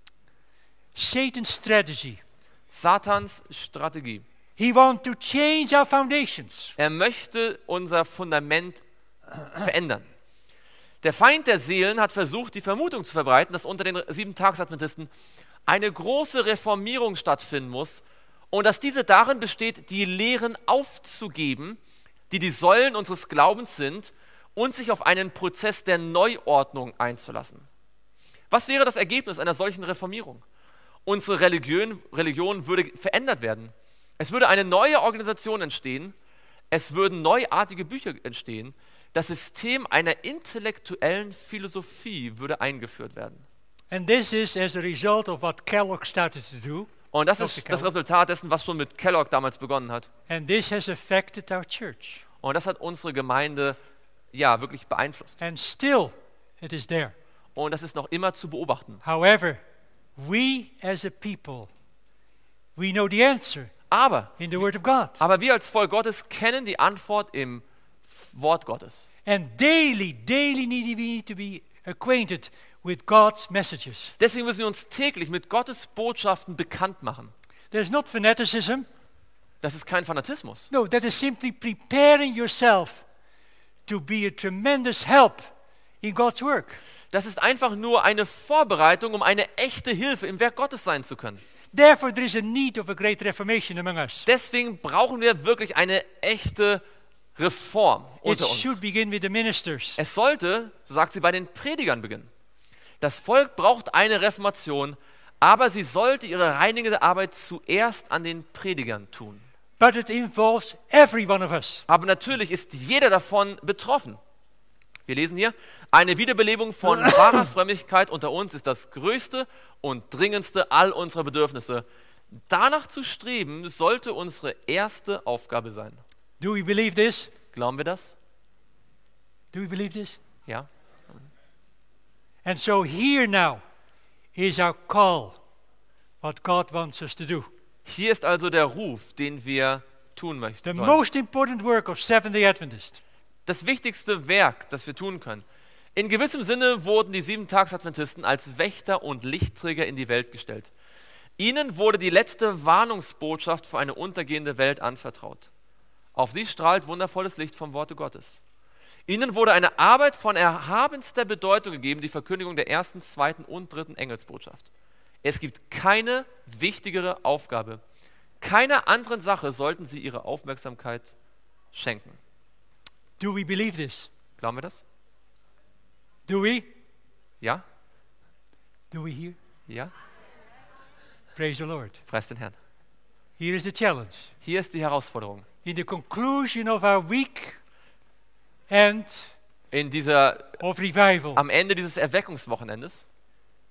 Speaker 1: Satan's strategy.
Speaker 2: Satans Strategie.
Speaker 1: He wants to change our foundations.
Speaker 2: Er möchte unser Fundament verändern. Der Feind der Seelen hat versucht, die Vermutung zu verbreiten, dass unter den 7-Tages-Adventisten eine große Reformierung stattfinden muss und dass diese darin besteht, die Lehren aufzugeben, die die Säulen unseres Glaubens sind, und sich auf einen Prozess der Neuordnung einzulassen. Was wäre das Ergebnis einer solchen Reformierung? Unsere Religion würde verändert werden. Es würde eine neue Organisation entstehen, es würden neuartige Bücher entstehen, das System einer intellektuellen Philosophie würde eingeführt werden.
Speaker 1: And this is as a result of what Kellogg started to do.
Speaker 2: Und das
Speaker 1: Dr.
Speaker 2: ist das
Speaker 1: Kellogg.
Speaker 2: Resultat dessen, was schon mit Kellogg damals begonnen hat.
Speaker 1: And this has affected our church.
Speaker 2: Und das hat unsere Gemeinde ja wirklich beeinflusst.
Speaker 1: And still it is there.
Speaker 2: Und das ist noch immer zu beobachten.
Speaker 1: However, we as a people, we know the answer
Speaker 2: Aber
Speaker 1: in the Word of God.
Speaker 2: wir als Volk Gottes kennen die Antwort im Wort Gottes.
Speaker 1: And daily need to be acquainted with God's messages.
Speaker 2: Deswegen müssen wir uns täglich mit Gottes Botschaften bekannt machen.
Speaker 1: There's not fanaticism.
Speaker 2: Das ist kein Fanatismus.
Speaker 1: No, that is simply preparing yourself to be a tremendous help in God's work.
Speaker 2: Das ist einfach nur eine Vorbereitung, um eine echte Hilfe im Werk Gottes sein zu können.
Speaker 1: Therefore, there is a need of a great reformation among us.
Speaker 2: Deswegen brauchen wir wirklich eine echte Reform
Speaker 1: It
Speaker 2: unter
Speaker 1: should
Speaker 2: uns.
Speaker 1: begin with the ministers.
Speaker 2: Es sollte, so sagt sie, bei den Predigern beginnen. Das Volk braucht eine Reformation, aber sie sollte ihre reinigende Arbeit zuerst an den Predigern tun.
Speaker 1: But it involves every one of us.
Speaker 2: Aber natürlich ist jeder davon betroffen. Wir lesen hier, eine Wiederbelebung von wahrer Frömmigkeit unter uns ist das größte und dringendste all unserer Bedürfnisse. Danach zu streben, sollte unsere erste Aufgabe sein.
Speaker 1: Do we believe this?
Speaker 2: Glauben wir das?
Speaker 1: Do we believe this?
Speaker 2: Ja.
Speaker 1: And so here now is our call, what God wants us to do.
Speaker 2: Hier ist also der Ruf, den wir tun möchten.
Speaker 1: The
Speaker 2: sollen.
Speaker 1: most important work of Seventh-day Adventists.
Speaker 2: Das wichtigste Werk, das wir tun können. In gewissem Sinne wurden die 7-Tags-Adventisten als Wächter und Lichtträger in die Welt gestellt. Ihnen wurde die letzte Warnungsbotschaft für eine untergehende Welt anvertraut. Auf sie strahlt wundervolles Licht vom Worte Gottes. Ihnen wurde eine Arbeit von erhabenster Bedeutung gegeben, die Verkündigung der 1., 2. und 3. Engelsbotschaft. Es gibt keine wichtigere Aufgabe. Keiner anderen Sache sollten sie ihre Aufmerksamkeit schenken.
Speaker 1: Do we believe this?
Speaker 2: Glauben wir das?
Speaker 1: Do we?
Speaker 2: Ja?
Speaker 1: Do we hear?
Speaker 2: Ja?
Speaker 1: Praise the Lord.
Speaker 2: Preis den Herrn.
Speaker 1: Here is the challenge.
Speaker 2: Hier ist die Herausforderung.
Speaker 1: In the conclusion of our week and
Speaker 2: In dieser,
Speaker 1: of revival,
Speaker 2: am Ende dieses Erweckungswochenendes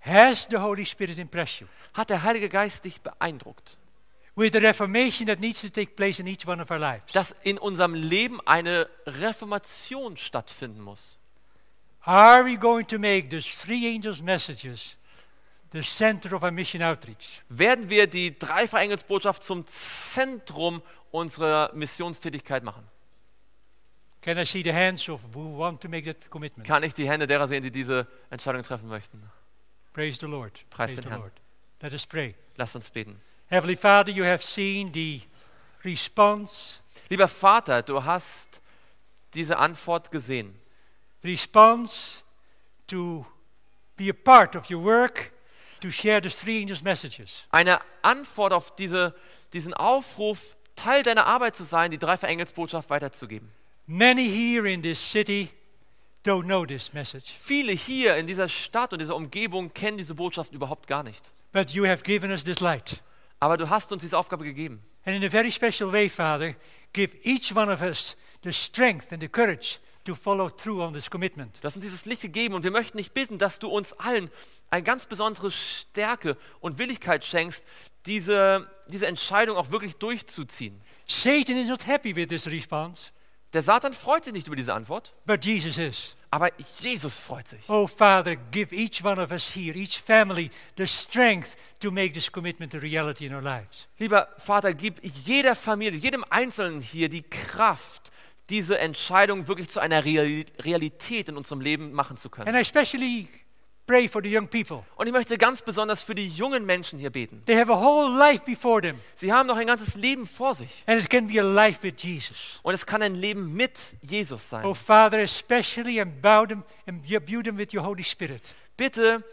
Speaker 1: Has the Holy Spirit impressed you?
Speaker 2: Hat der Heilige Geist dich beeindruckt?
Speaker 1: With the reformation that needs to take place in each one of our lives.
Speaker 2: Dass in unserem Leben eine Reformation stattfinden muss.
Speaker 1: Are we going to make the three angels' messages the center of our mission outreach?
Speaker 2: Werden wir die Dreifach-Engelsbotschaft zum Zentrum unserer Missionstätigkeit machen?
Speaker 1: Can I see the hands of who want to make that commitment?
Speaker 2: Kann ich die Hände derer sehen, die diese Entscheidung treffen möchten?
Speaker 1: Praise the Lord.
Speaker 2: Preis
Speaker 1: Praise
Speaker 2: den
Speaker 1: the
Speaker 2: Herrn.
Speaker 1: Lord. Let us pray.
Speaker 2: Lasst uns beten.
Speaker 1: Heavenly Father, you have seen the response,
Speaker 2: Lieber Vater, du hast diese Antwort gesehen.
Speaker 1: response to be a part of your work, to share the three angels' messages.
Speaker 2: Eine Antwort auf diesen Aufruf, Teil deiner Arbeit zu sein, die Dreifach-Engelsbotschaft weiterzugeben.
Speaker 1: Many here in this city don't know this message,
Speaker 2: Viele hier in dieser Stadt und dieser Umgebung kennen diese Botschaft überhaupt gar nicht.
Speaker 1: but you have given us this light.
Speaker 2: Aber du hast uns diese Aufgabe gegeben.
Speaker 1: And in a very special way, Father, give each one of us the strength and the courage to follow through on this commitment.
Speaker 2: Du hast uns dieses Licht gegeben und wir möchten dich bitten, dass du uns allen eine ganz besondere Stärke und Willigkeit schenkst, diese Entscheidung auch wirklich durchzuziehen.
Speaker 1: Satan is not happy with this response,
Speaker 2: Der Satan freut sich nicht über diese Antwort,
Speaker 1: but Jesus is.
Speaker 2: aber Jesus freut sich.
Speaker 1: Oh, Father, give each one of us here, each family, the strength to make this commitment a reality in our lives.
Speaker 2: Lieber Vater, gib jeder Familie, jedem Einzelnen hier die Kraft, diese Entscheidung wirklich zu einer Realität in unserem Leben machen zu können.
Speaker 1: And I especially pray for the young people.
Speaker 2: Und ich möchte ganz besonders für die jungen Menschen hier beten.
Speaker 1: They have a whole life before them,
Speaker 2: Sie haben noch ein ganzes Leben vor sich.
Speaker 1: and it can be a life with Jesus.
Speaker 2: Und es kann ein Leben mit Jesus sein.
Speaker 1: Oh, Father, especially imbue them with your Holy Spirit.
Speaker 2: Bitte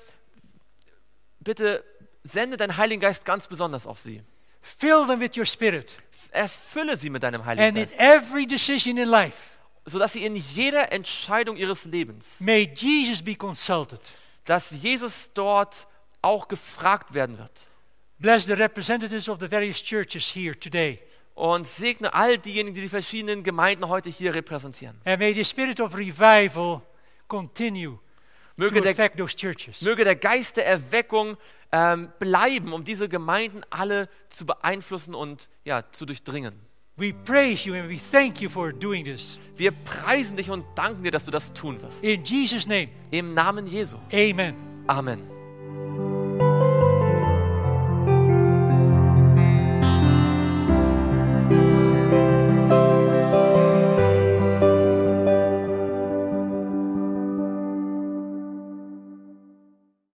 Speaker 2: sende deinen Heiligen Geist ganz besonders auf sie.
Speaker 1: Fill them with your Spirit.
Speaker 2: Erfülle sie mit deinem Heiligen
Speaker 1: And in
Speaker 2: Geist,
Speaker 1: every decision in life,
Speaker 2: sodass sie in jeder Entscheidung ihres Lebens,
Speaker 1: may Jesus be consulted.
Speaker 2: dass Jesus dort auch gefragt werden wird.
Speaker 1: Bless the representatives of the various churches here today.
Speaker 2: Und segne all diejenigen, die die verschiedenen Gemeinden heute hier repräsentieren.
Speaker 1: And may the spirit of revival continue
Speaker 2: Möge
Speaker 1: to
Speaker 2: der,
Speaker 1: affect those churches.
Speaker 2: möge der Geist der Erweckung bleiben, um diese Gemeinden alle zu beeinflussen und zu durchdringen.
Speaker 1: We praise you and we thank you for doing this.
Speaker 2: Wir preisen dich und danken dir, dass du das tun wirst.
Speaker 1: In Jesus' name,
Speaker 2: Im Namen Jesu.
Speaker 1: amen.
Speaker 2: Amen.